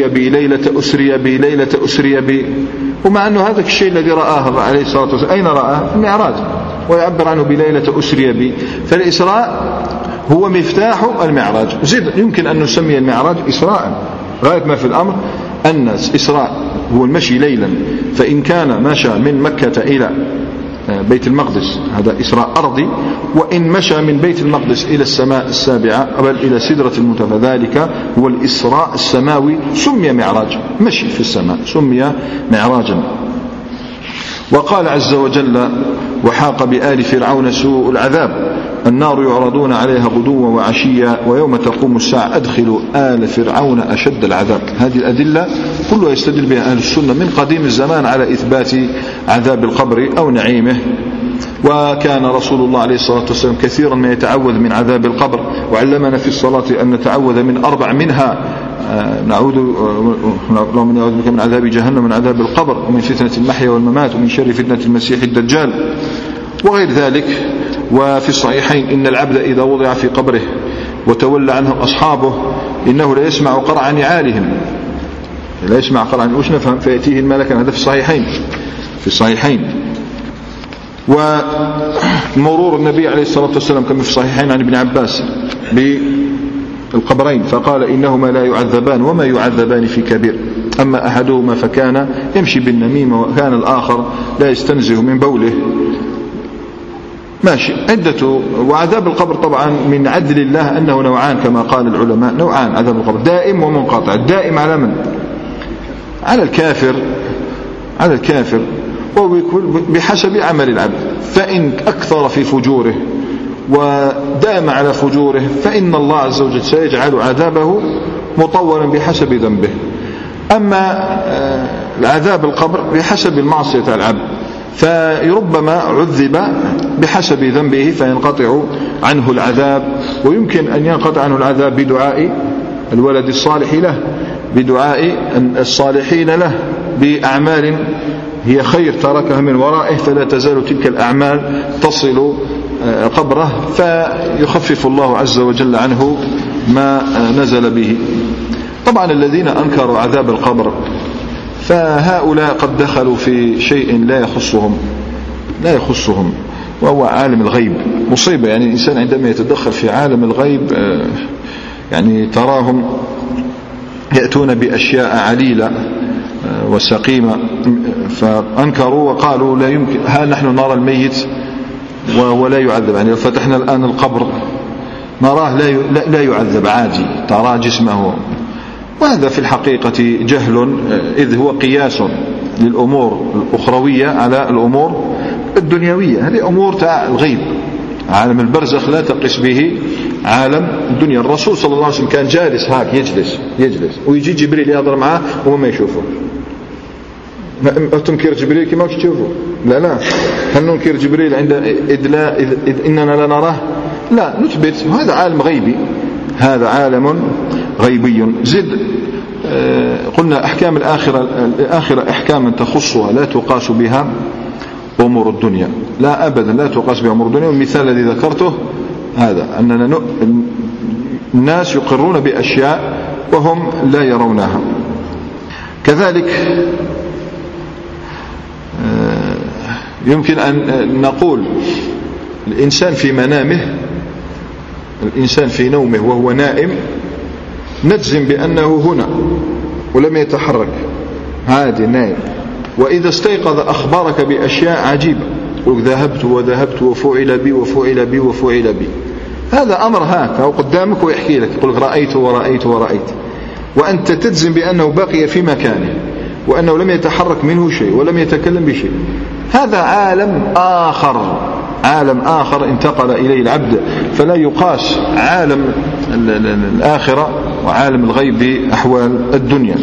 أسري بي. ومع أنه هذا الشيء الذي رآه عليه الصلاة والسلام أين رآه؟ المعراج، ويعبر عنه بليلة أسري بي. فالإسراء هو مفتاح المعراج. زيد يمكن أن نسمي المعراج إسراء، غاية ما في الأمر أن إسراء هو المشي ليلا، فإن كان مشى من مكة إلى بيت المقدس هذا إسراء أرضي، وإن مشى من بيت المقدس إلى السماء السابعة بل إلى سدرة المنتهى فذلك هو الإسراء السماوي، سمي معراج، مشي في السماء سمي معراجا. وقال عز وجل وحاق بآل فرعون سوء العذاب النار يعرضون عليها غدوا وعشيا ويوم تقوم الساعة أدخلوا آل فرعون أشد العذاب. هذه الأدلة كلها يستدل بها أهل السنة من قديم الزمان على إثبات عذاب القبر أو نعيمه. وكان رسول الله عليه الصلاة والسلام كثيرا ما يتعوذ من عذاب القبر، وعلمنا في الصلاة أن نتعوذ من 4 منها اللهم نعوذ بك من عذاب جهنم ومن عذاب القبر ومن فتنة المحيا والممات ومن شر فتنة المسيح الدجال وغير ذلك. وفي الصحيحين إن العبد إذا وضع في قبره وتولى عنه أصحابه إنه لا يسمع قرع نعالهم، لا يسمع قرع، وش نفهم؟ فيأتيه الملك، هذا في الصحيحين. ومرور النبي عليه الصلاة والسلام كما في الصحيحين عن ابن عباس بالقبرين فقال إنهما لا يعذبان وما يعذبان في كبير، أما أحدهما فكان يمشي بالنميمة وكان الآخر لا يستنزه من بوله. ماشي عدته. وعذاب القبر طبعا من عدل الله أنه نوعان كما قال العلماء، نوعان عذاب القبر، دائم ومنقطع. الدائم على من؟ على الكافر وبحسب عمل العبد، فإن أكثر في فجوره ودام على فجوره فإن الله عز وجل سيجعل عذابه مطولا بحسب ذنبه. أما العذاب القبر بحسب المعصية العبد، فربما عذب بحسب ذنبه فينقطع عنه العذاب، ويمكن أن ينقطع عنه العذاب بدعاء الولد الصالح له، بدعاء الصالحين له، بأعمال هي خير تركها من ورائه، فلا تزال تلك الأعمال تصل قبره فيخفف الله عز وجل عنه ما نزل به. طبعا الذين أنكروا عذاب القبر فهؤلاء قد دخلوا في شيء لا يخصهم وهو عالم الغيب. مصيبة يعني الإنسان عندما يتدخل في عالم الغيب، يعني تراهم يأتون بأشياء عليلة وسقيمة، فأنكروا وقالوا لا يمكن، ها نحن نرى الميت وهو لا يعذب، يعني لو فتحنا الآن القبر نراه لا يعذب عادي، ترى جسمه. وهذا في الحقيقة جهل، إذ هو قياس للأمور الأخروية على الأمور الدنيوية. هذه أمور تاع الغيب، عالم البرزخ لا تقس به عالم الدنيا. الرسول صلى الله عليه وسلم كان جالس هاك يجلس ويجي جبريل يهضر معاه وهو ما يشوفه. تنكر جبريل كما تشوفه؟ لا هل ننكر جبريل إذ إننا لا نراه؟ لا، نثبت هذا عالم غيبي، هذا عالم غيبي. زد قلنا أحكام الآخرة أحكاما تخصها لا تقاس بها أمور الدنيا، لا أبدا لا تقاس بها أمور الدنيا. والمثال الذي ذكرته هذا، أننا الناس يقرون بأشياء وهم لا يرونها. كذلك يمكن أن نقول الإنسان في منامه، الإنسان في نومه وهو نائم نجزم بأنه هنا ولم يتحرك، عادي نائم. وإذا استيقظ أخبرك بأشياء عجيبة، يقول ذهبت وذهبت وفعل بي وفعل بي وفعل بي. هذا أمر هكذا قدامك ويحكي لك، يقول رأيت ورأيت ورأيت، وأنت تجزم بأنه بقي في مكانه وأنه لم يتحرك منه شيء ولم يتكلم بشيء. هذا عالم آخر انتقل إليه العبد، فلا يقاس عالم الآخرة وعالم الغيب بأحوال الدنيا.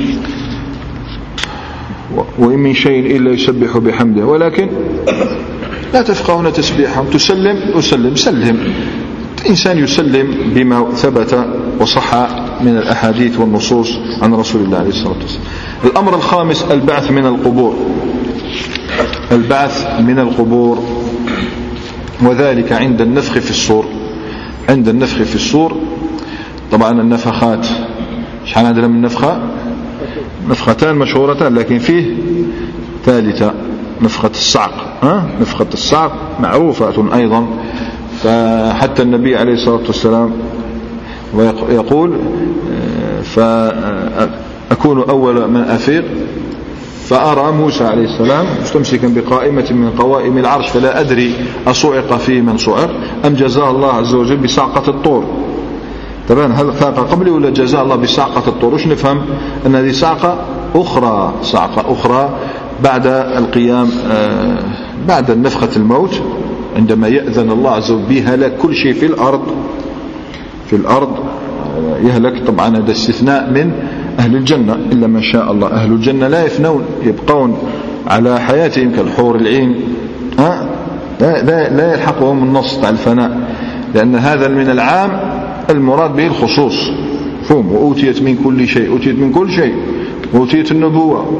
وإن من شيء إلا يسبح بحمده ولكن لا تفقهون تسبيحهم. سلم الإنسان يسلم بما ثبت وصح من الأحاديث والنصوص عن رسول الله عليه الصلاة والسلام. الأمر الخامس البعث من القبور، وذلك عند النفخ في الصور. طبعا النفخات شحال عندنا من نفختان مشهورتان، لكن فيه ثالثة نفخة الصعق معروفة أيضا. فحتى النبي عليه الصلاة والسلام ويقول فأكون أول من أفيق، فأرى موسى عليه السلام مستمسكا بقائمة من قوائم العرش، فلا أدري أصعق في من صعق أم جزاه الله عز وجل بصعقة الطور. طبعا هل فاق قبلي ولا جزاه الله بصعقة الطور؟ وش نفهم؟ أن هذه صعقة أخرى بعد القيام، بعد نفخة الموت، عندما يأذن الله عز وجل بهلاك كل شيء في الأرض يهلك. طبعا هذا استثناء من أهل الجنة إلا ما شاء الله. أهل الجنة لا يفنون، يبقون على حياتهم كالحور العين، لا يلحقهم النص تاع الفناء، لأن هذا من العام المراد به الخصوص. فهم وأوتيت من كل شيء، أوتيت النبوة،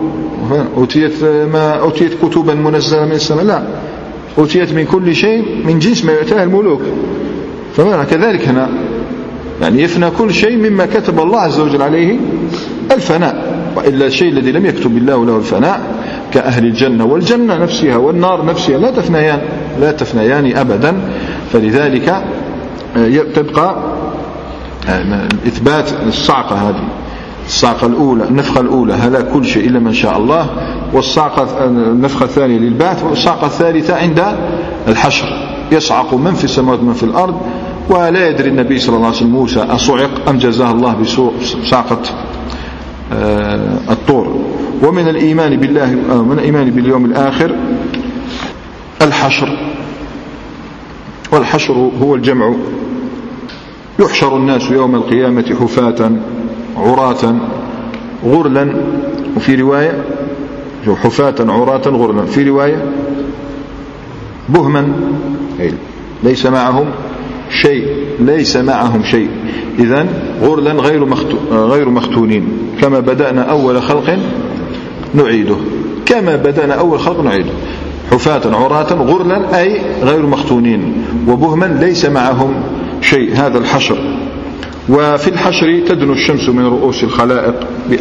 أوتيت كتبا منزلة من السماء، لا، أوتيت من كل شيء من جنس ما يؤتاه الملوك. كذلك هنا يعني يفنى كل شيء مما كتب الله عز وجل عليه الفناء، وإلا الشيء الذي لم يكتب الله له الفناء كأهل الجنة، والجنة نفسها والنار نفسها لا تفنيان أبدا. فلذلك تبقى إثبات الصعقة هذه، الصعقة الأولى، النفخة الأولى هلاك كل شيء إلا من شاء الله، والصعقة النفخة الثانية للبعث، والصعقة الثالثة عند الحشر، يصعق من في السماوات ومن في الأرض. ولا يدري النبي صلى الله عليه وسلم موسى أصعق أم جزاه الله بصعقة الطور. ومن الإيمان بالله، من الإيمان باليوم الآخر الحشر، والحشر هو الجمع. يحشر الناس يوم القيامة حفاة عراة غرلا، وفي رواية حفاة عراة غرلا، في رواية بهما ليس معهم شيء إذن غرلا غير مختونين. كما بدأنا أول خلق نعيده حفاة عراة غرلا أي غير مختونين، وبهما ليس معهم شيء. هذا الحشر. وفي الحشر تدنو الشمس من رؤوس الخلائق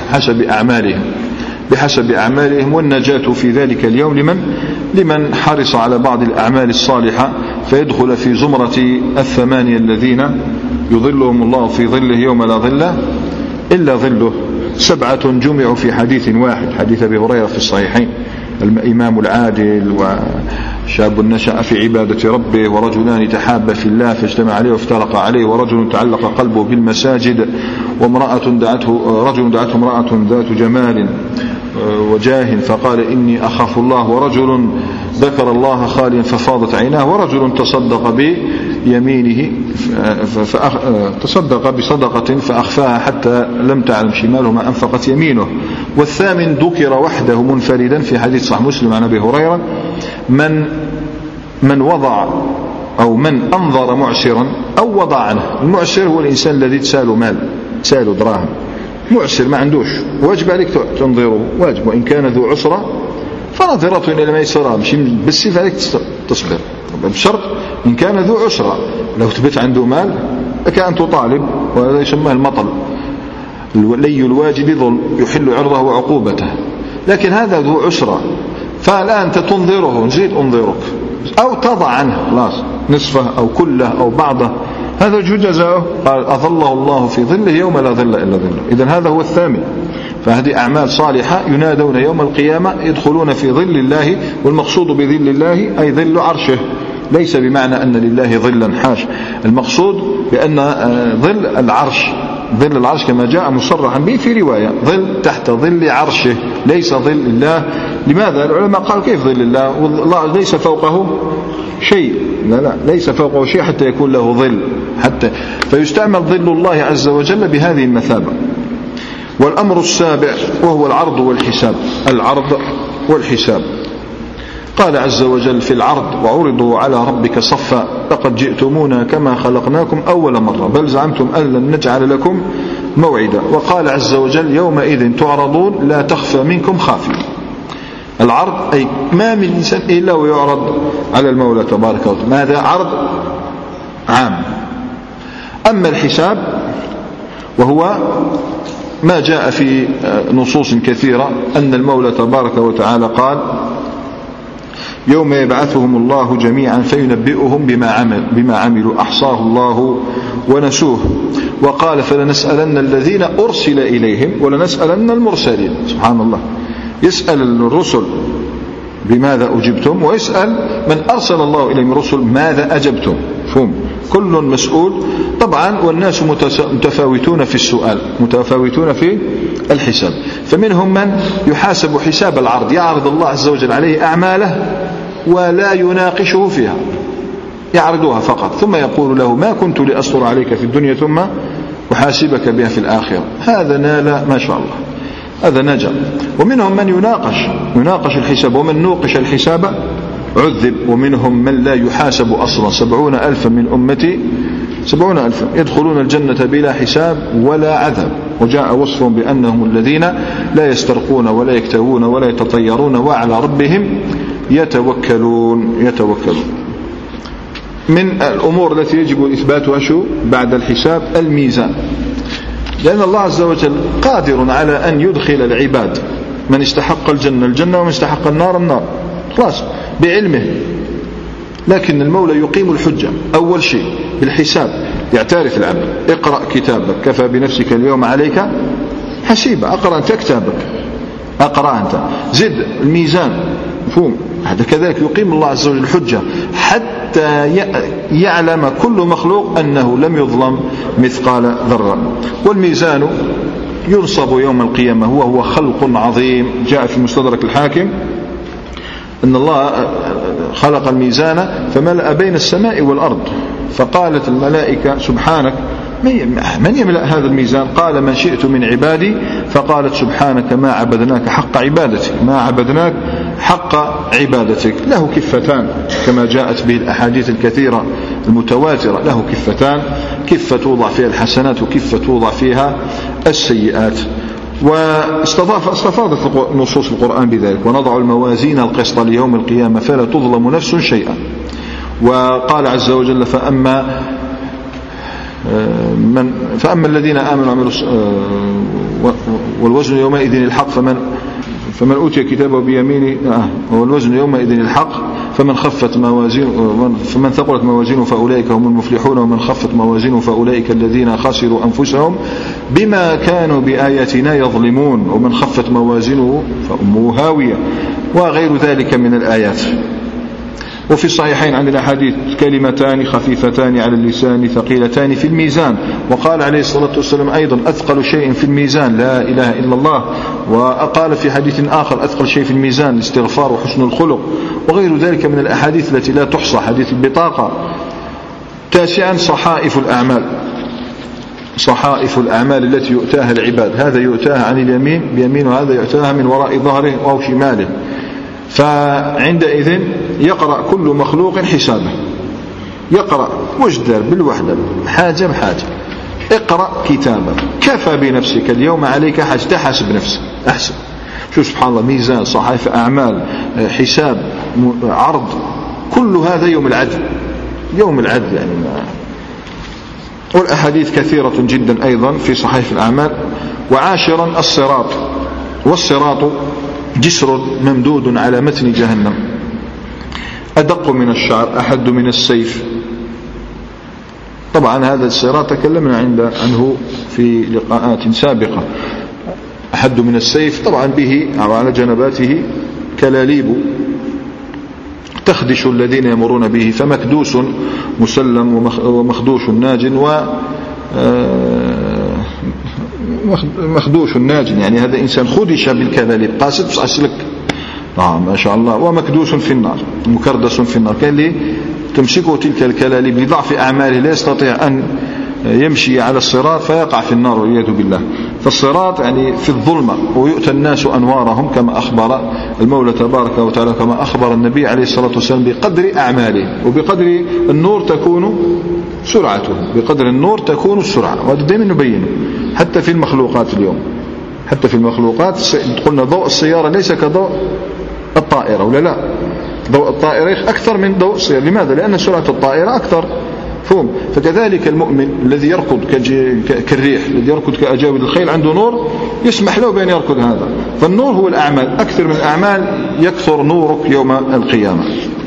بحسب أعمالهم، والنجاة في ذلك اليوم لمن حرص على بعض الأعمال الصالحة فيدخل في زمرة 8 الذين يظلهم الله في ظله يوم لا ظل إلا ظله. 7 جمعوا في حديث واحد، حديث أبي هريرة في الصحيحين: الإمام العادل، وشاب نشأ في عبادة ربه، ورجلان تحابا في الله فاجتمع عليه وافترق عليه، ورجل تعلق قلبه بالمساجد، رجل دعته امرأة ذات جمال وجاه فقال إني أخاف الله، ورجل ذكر الله خاليا ففاضت عيناه، ورجل تصدق بصدقة فأخفاها حتى لم تعلم شماله ما أنفقت يمينه. والثامن ذكر وحده منفردا في حديث صحيح مسلم عن أبي هريرة: من وضع أو من أنظر معسرا أو وضع عنه. المعسر هو الإنسان الذي تساله دراهم، معسر ما عندوش، واجب عليك تنظره، واجب، وإن كان ذو عسرة فنظرة إلى ما يسرى، مش بالسيف عليك تصبر، بشرط إن كان ذو عسرة. لو تبت عنده مال كأن تطالب، وهذا يسمى المطل. لي الواجب ظلم يحل عرضه وعقوبته، لكن هذا ذو عسرة، فالآن تنظره، نزيد أنظرك، أو تضع عنه خلاص نصفه أو كله أو بعضه، هذا جزاؤه. قال أظله الله في ظله يوم لا ظل إلا ظله. إذن هذا هو الثامن. فهذه أعمال صالحة ينادون يوم القيامة يدخلون في ظل الله، والمقصود بظل الله أي ظل عرشه، ليس بمعنى أن لله ظلا، حاش. المقصود بأن ظل العرش كما جاء مصرحا به في رواية: ظل تحت ظل عرشه، ليس ظل الله. لماذا؟ العلماء قالوا كيف ظل الله؟ والله ليس فوقه شيء، لا ليس فوقه شيء حتى يكون له ظل، فيستعمل ظل الله عز وجل بهذه المثابة. والأمر السابع وهو العرض والحساب. قال عز وجل في العرض: وعرضوا على ربك صفا لقد جئتمونا كما خلقناكم أول مرة بل زعمتم أن لن نجعل لكم موعدا. وقال عز وجل: يومئذ تعرضون لا تخفى منكم خافية. العرض أي ما من إنسان إلا ويعرض على المولى تبارك وتعالى، هذا عرض عام. أما الحساب وهو ما جاء في نصوص كثيرة أن المولى تبارك وتعالى قال: يوم يبعثهم الله جميعا فينبئهم بما عملوا أحصاه الله ونسوه. وقال: فلنسألن الذين أرسل إليهم ولنسألن المرسلين. سبحان الله، يسأل الرسل بماذا أجبتم، ويسأل من أرسل الله إليهم الرسل ماذا أجبتم. فهم كل مسؤول طبعا، والناس متفاوتون في السؤال، متفاوتون في الحساب. فمنهم من يحاسب حساب العرض، يعرض الله عز وجل عليه أعماله ولا يناقشه فيها، يعرضها فقط، ثم يقول له: ما كنت لأسطر عليك في الدنيا ثم أحاسبك بها في الآخرة. هذا نال ما شاء الله، هذا نجا. ومنهم من يناقش الحساب، ومن نوقش الحساب عذب. ومنهم من لا يحاسب أصلا، 70,000 من أمتي 70,000 يدخلون الجنة بلا حساب ولا عذاب. وجاء وصفهم بأنهم الذين لا يسترقون ولا يكتوون ولا يتطيرون وعلى ربهم يتوكلون. من الأمور التي يجب إثباتها بعد الحساب الميزان، لأن الله عز وجل قادر على أن يدخل العباد، من استحق الجنة ومن استحق النار خلاص بعلمه. لكن المولى يقيم الحجة أول شيء بالحساب، يعترف العبد: اقرأ كتابك كفى بنفسك اليوم عليك حسيبا. أقرأ أنت كتابك، أقرأ أنت. زد الميزان، مفهوم هذا. كذلك يقيم الله عز وجل الحجة حتى يعلم كل مخلوق أنه لم يظلم مثقال ذرة. والميزان ينصب يوم القيامة، وهو خلق عظيم. جاء في مستدرك الحاكم أن الله خلق الميزان فملأ بين السماء والأرض، فقالت الملائكة: سبحانك من يملأ هذا الميزان؟ قال: من شئت من عبادي. فقالت: سبحانك ما عبدناك حق عبادتك، ما عبدناك حق عبادتك. له كفتان كما جاءت به الأحاديث الكثيرة المتواترة، له كفتان، كفة توضع فيها الحسنات وكفة توضع فيها السيئات. واستفاضت نصوص القرآن بذلك: ونضع الموازين القسط ليوم القيامة فلا تظلم نفس شيئا. وقال عز وجل: فأما الذين آمنوا وعملوا والوزن يومئذ الحق فمن أوتي كتابه بيمينه والوزن يومئذ الحق فمن ثقلت موازينه فأولئك هم المفلحون ومن خفت موازينه فأولئك الذين خسروا أنفسهم بما كانوا بآياتنا يظلمون ومن خفت موازينه فأمه هاوية، وغير ذلك من الآيات. وفي الصحيحين عن الأحاديث: كلمتان خفيفتان على اللسان ثقيلتان في الميزان. وقال عليه الصلاة والسلام أيضا: أثقل شيء في الميزان لا إله إلا الله. وقال في حديث آخر: أثقل شيء في الميزان الاستغفار وحسن الخلق، وغير ذلك من الأحاديث التي لا تحصى، حديث البطاقة. تاسعا: صحائف الأعمال، صحائف الأعمال التي يؤتاها العباد، هذا يؤتاها عن اليمين بيمين وهذا يؤتاها من وراء ظهره أو شماله. فعندئذ يقرأ كل مخلوق حسابه، يقرأ وجدر بالوحدة، حاجة بحاجة. اقرأ كتابك، كفى بنفسك اليوم عليك حاجة، تحاسب نفسك، أحسن. شو سبحان الله، ميزان، صحائف أعمال، حساب، عرض، كل هذا يوم العدل، يوم العدل يعني. والأحاديث كثيرة جدا أيضا في صحائف الأعمال. وعاشرا: الصراط، والصراط جسر ممدود على متن جهنم، أدق من الشعر أحد من السيف. طبعا هذا الصراط تكلمنا عنه في لقاءات سابقة. أحد من السيف، طبعا به أو على جنباته كلاليب تخدش الذين يمرون به، فمكدوس مسلم ومخدوش ناج مخدوش ناج، يعني هذا إنسان خدش بالكلاليب، قاصد أسلك ما شاء الله، ومكدوس في النار، مكردس في النار. كان لي تمسكه تلك الكلاليب لضعف أعماله لا يستطيع أن يمشي على الصراط فيقع في النار والعياذ بالله. فالصراط يعني في الظلمة، ويؤتى الناس أنوارهم كما أخبر المولى تبارك وتعالى، كما أخبر النبي عليه الصلاة والسلام: بقدر أعماله وبقدر النور تكون سرعته، بقدر النور تكون السرعة. وهذا دائما نبينه حتى في المخلوقات اليوم، حتى في المخلوقات قلنا ضوء السيارة ليس كضوء الطائرة، ولا لا؟ ضوء الطائرة أكثر من ضوء السيارة. لماذا؟ لأن سرعة الطائرة أكثر. فكذلك المؤمن الذي يركض كالريح، الذي يركض كأجاود الخيل، عنده نور يسمح له بأن يركض هذا. فالنور هو الأعمال، أكثر من الأعمال يكثر نورك يوم القيامة.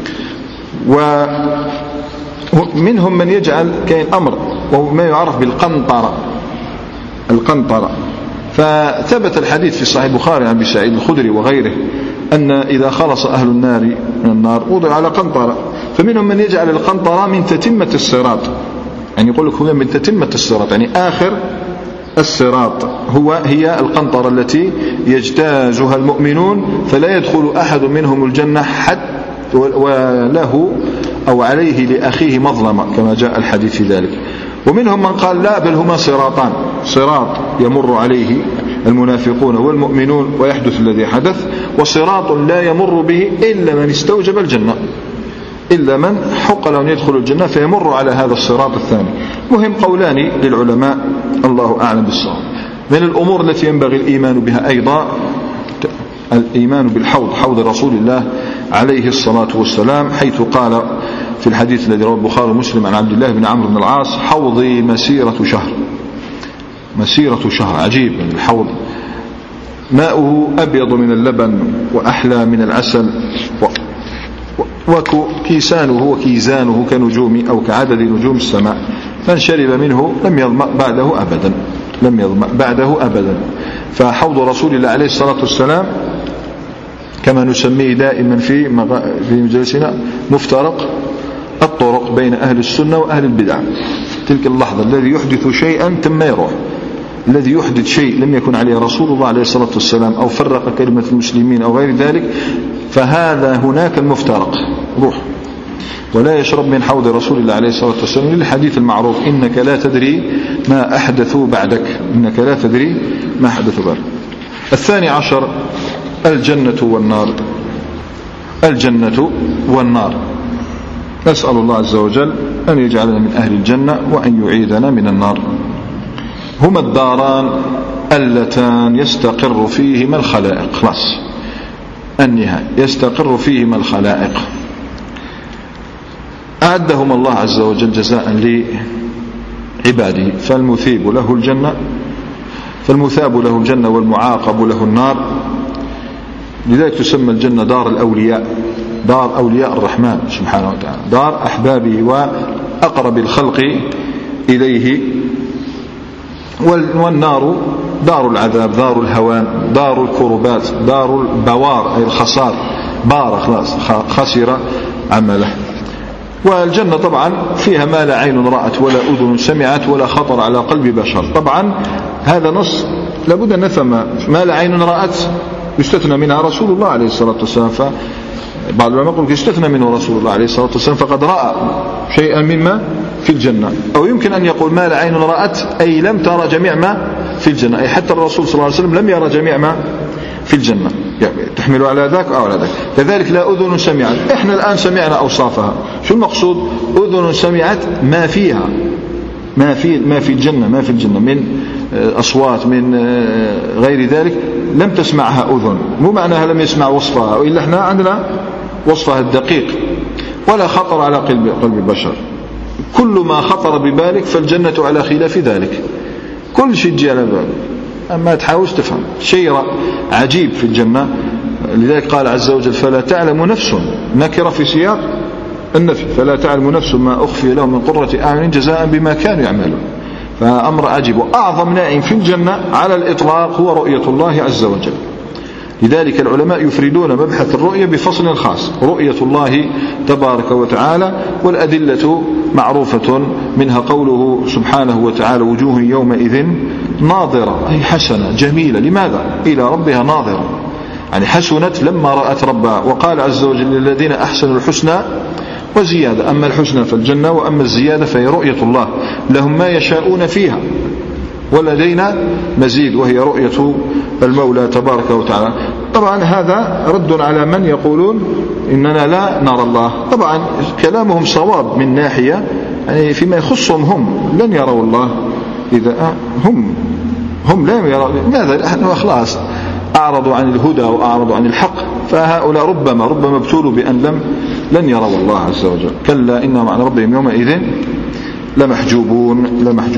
ومنهم من يجعل كاين أمر وهو ما يعرف بالقنطرة، القنطرة. فثبت الحديث في صحيح البخاري عن أبي سعيد الخدري وغيره أن إذا خلص أهل النار من النار وضع على قنطرة. فمنهم من يجعل القنطرة من تتمة الصراط، يعني يقول لك هو من تتمة الصراط، يعني آخر الصراط هي القنطرة التي يجتازها المؤمنون فلا يدخل أحد منهم الجنة حتى وله أو عليه لأخيه مظلمة، كما جاء الحديث في ذلك. ومنهم من قال لا، بل هما صراطان: صراط يمر عليه المنافقون والمؤمنون ويحدث الذي حدث، وصراط لا يمر به إلا من استوجب الجنة، إلا من حق له أن يدخل الجنة فيمر على هذا الصراط الثاني. مهم قولان للعلماء، الله أعلم بالصواب. من الأمور التي ينبغي الإيمان بها أيضا الإيمان بالحوض، حوض رسول الله عليه الصلاة والسلام، حيث قال في الحديث الذي رواه البخاري ومسلم عن عبد الله بن عمرو بن العاص: حوضي مسيرة شهر. مسيرة شهر، عجيب. الحوض ماؤه أبيض من اللبن وأحلى من العسل، وكيسانه وكيزانه كنجوم أو كعدد نجوم السماء، من شرب منه لم يظمأ بعده أبدا، لم يظمأ بعده أبدا. فحوض رسول الله عليه الصلاة والسلام كما نسميه دائما في مجلسنا مفترق الطرق بين أهل السنة وأهل البدع. تلك اللحظة الذي يحدث شيئا تم يروح، الذي يحدث شيء لم يكن عليه رسول الله عليه الصلاة والسلام أو فرق كلمة المسلمين أو غير ذلك، فهذا هناك المفترق، روح. ولا يشرب من حوض رسول الله عليه الصلاة والسلام للحديث المعروف: إنك لا تدري ما أحدثوا بعدك، إنك لا تدري ما أحدثوا بعدك. 12 الجنة والنار. الجنة والنار. نسأل الله عز وجل أن يجعلنا من أهل الجنة وأن يعيذنا من النار. هما الداران اللتان يستقر فيهما الخلائق. خلاص النهاية، يستقر فيهما الخلائق. أعدهما الله عز وجل جزاء لعباده، فالمثاب له الجنة والمعاقب له النار. لذلك تسمى الجنة دار الأولياء، دار أولياء الرحمن سبحانه وتعالى، دار أحبابه وأقرب الخلق إليه. والنار دار العذاب، دار الهوان، دار الكربات، دار البوار أي الخسار، بار خلاص خسر عمله. والجنة طبعا فيها ما لا عين رأت ولا أذن سمعت ولا خطر على قلب بشر. طبعا هذا نص لابد أن نفهم، ما لا عين رأت يستثنى منها رسول الله عليه الصلاة والسلام، فبعض العلماء يقول يستثنى منه رسول الله عليه الصلاة والسلام فقد رأى شيئا مما في الجنة. أو يمكن أن يقول ما لا عين رأت أي لم ترى جميع ما في الجنة، أي حتى الرسول صلى الله عليه وسلم لم يرى جميع ما في الجنة، يعني تحمل على ذاك أو على ذاك. كذلك لا أذن سمعت، إحنا الآن سمعنا أوصافها، شو المقصود؟ أذن سمعت ما فيها، ما في الجنة، ما في الجنة من أصوات من غير ذلك لم تسمعها أذن، مو معناها لم يسمع وصفها، وإلا إحنا عندنا وصفها الدقيق. ولا خطر على قلب البشر، كل ما خطر ببالك فالجنة على خلاف ذلك، كل شيء يجي على بالك، أما تحاولش تفهم شيء عجيب في الجنة. لذلك قال عز وجل فلا تعلم نفس، نكرة في سياق النفي، فلا تعلم نفس ما أخفي لهم من قرة أعين جزاء بما كانوا يعملون. فأمر عجيب. وأعظم نعيم في الجنة على الإطلاق هو رؤية الله عز وجل. لذلك العلماء يفردون مبحث الرؤية بفصل خاص، رؤية الله تبارك وتعالى. والأدلة معروفة، منها قوله سبحانه وتعالى وجوه يومئذ ناظرة، أي حسنة جميلة. لماذا؟ إلى ربها ناظرة، يعني حسنت لما رأت ربها. وقال عز وجل للذين أحسنوا الحسنى وزيادة. أما الحسنى فالجنة، وأما الزيادة فهي رؤية الله، لهم ما يشاءون فيها ولدينا مزيد، وهي رؤية المولى تبارك وتعالى. طبعا هذا رد على من يقولون إننا لا نرى الله. طبعا كلامهم صواب من ناحية، يعني فيما يخصهم هم لن يروا الله، إذا هم لا يروا. ماذا؟ نحن خلاص أعرضوا عن الهدى وأعرضوا عن الحق، فهؤلاء ربما ابتلوا بأن لن يروا الله عز وجل. كلا إنهم عن ربهم يومئذ لمحجوبون.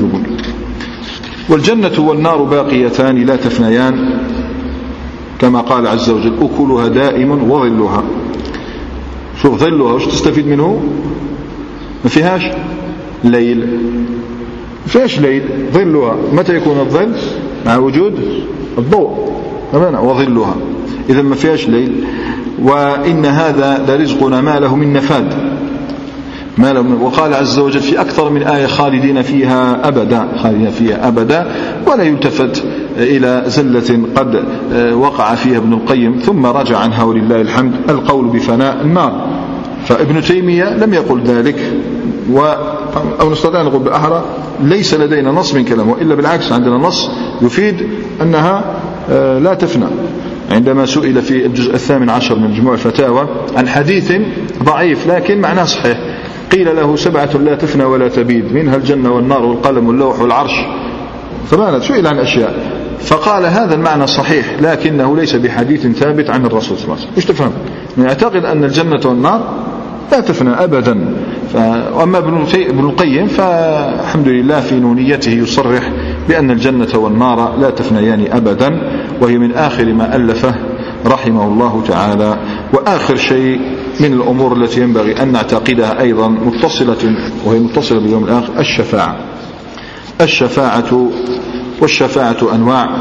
والجنة والنار باقيتان لا تفنيان، كما قال عز وجل أكلها دائم وظلها. شوف ظلها وش تستفيد منه؟ ما فيهاش ليل، ما فيهاش ليل. ظلها متى يكون الظل؟ مع وجود الضوء، وظلها إذا ما فيهاش ليل. وإن هذا لرزقنا ما له من نفاد. وقال عز وجل في أكثر من آية خالدين فيها أبدا، ولا يلتفت إلى زلة قد وقع فيها ابن القيم ثم رجع عنها ولله الحمد، القول بفناء النار. فابن تيمية لم يقل ذلك، أو نستطيع أن نقول بالأحرى ليس لدينا نص من كلامه، إلا بالعكس عندنا نص يفيد أنها لا تفنى. عندما سئل في الجزء 18 من مجموع الفتاوى عن حديث ضعيف لكن معناه صحيح، قيل له 7 لا تفنى ولا تبيد، منها الجنة والنار والقلم واللوح والعرش. فماذا؟ سئل عن أشياء فقال هذا المعنى صحيح لكنه ليس بحديث ثابت عن الرسول صلى الله عليه وسلم. مش تفهم؟ يعتقد أن الجنة والنار لا تفنى أبدا. وأما ابن القيم فالحمد لله في نونيته يصرح بأن الجنة والنار لا تفنيان أبدا، وهي من آخر ما ألفه رحمه الله تعالى. وآخر شيء من الأمور التي ينبغي أن نعتقدها أيضا متصلة، وهي متصلة باليوم الآخر، والشفاعة أنواع.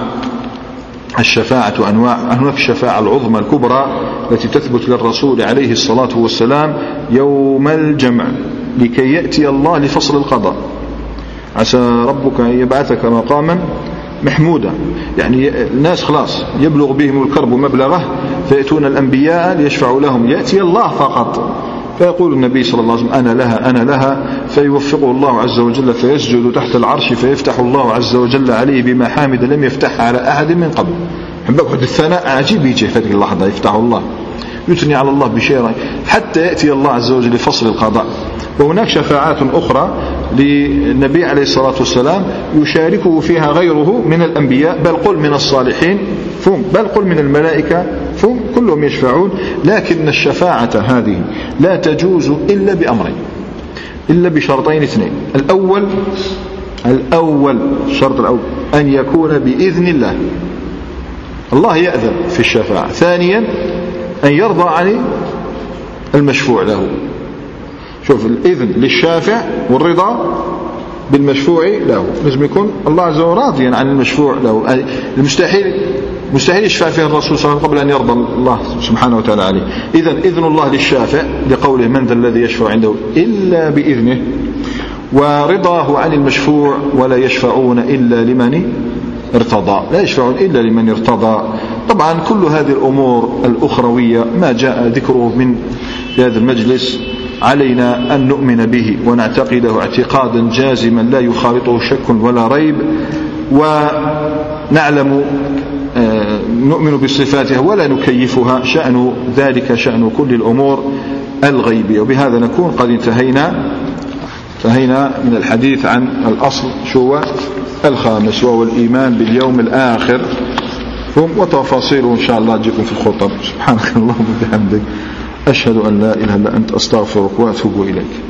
هناك الشفاعة العظمى الكبرى التي تثبت للرسول عليه الصلاة والسلام يوم الجمع لكي يأتي الله لفصل القضاء. عسى ربك أن يبعثك مقاما محمودا، يعني الناس خلاص يبلغ بهم الكرب مبلغه فيأتون الأنبياء ليشفعوا لهم، يأتي الله فقط، فيقول النبي صلى الله عليه وسلم أنا لها فيوفقه الله عز وجل فيسجد تحت العرش فيفتح الله عز وجل عليه بمحامد لم يفتحها على أحد من قبل. حبك الثناء عجيب يجي في هذه اللحظة يفتح الله يثني على الله بشيء حتى يأتي الله عز وجل لفصل القضاء. وهناك شفاعات أخرى للنبي عليه الصلاة والسلام يشاركه فيها غيره من الأنبياء، بل قل من الصالحين، بل قل من الملائكة، كلهم يشفعون. لكن الشفاعة هذه لا تجوز إلا بأمرين، إلا بشرطين اثنين. الشرط الأول أن يكون بإذن الله، الله يأذن في الشفاعة. ثانيا أن يرضى عن المشفوع له. شوف، الإذن للشافع والرضا بالمشفوع له، لازم يكون الله عز وجل راضيا عن المشفوع له. مستحيل يشفع فيه الرسول صلى الله عليه وسلم قبل أن يرضى الله سبحانه وتعالى عليه. إذن إذن الله للشافع لقوله من ذا الذي يشفع عنده إلا بإذنه، ورضاه عن المشفوع ولا يشفعون إلا لمن ارتضى، لا يشفعون إلا لمن ارتضى. طبعا كل هذه الأمور الأخروية ما جاء ذكره في هذا المجلس علينا أن نؤمن به ونعتقده اعتقادا جازما لا يخالطه شك ولا ريب، ونعلم نؤمن بصفاتها ولا نكيفها. شأن ذلك شأن كل الأمور الغيبية. وبهذا نكون قد انتهينا من الحديث عن الأصل شو الخامس، وهو الإيمان باليوم الآخر، وتفاصيله إن شاء الله تجيكم في الخطب. سبحانك اللهم وبحمدك، أشهد أن لا إله إلا أنت، أستغفرك وأتوب إليك.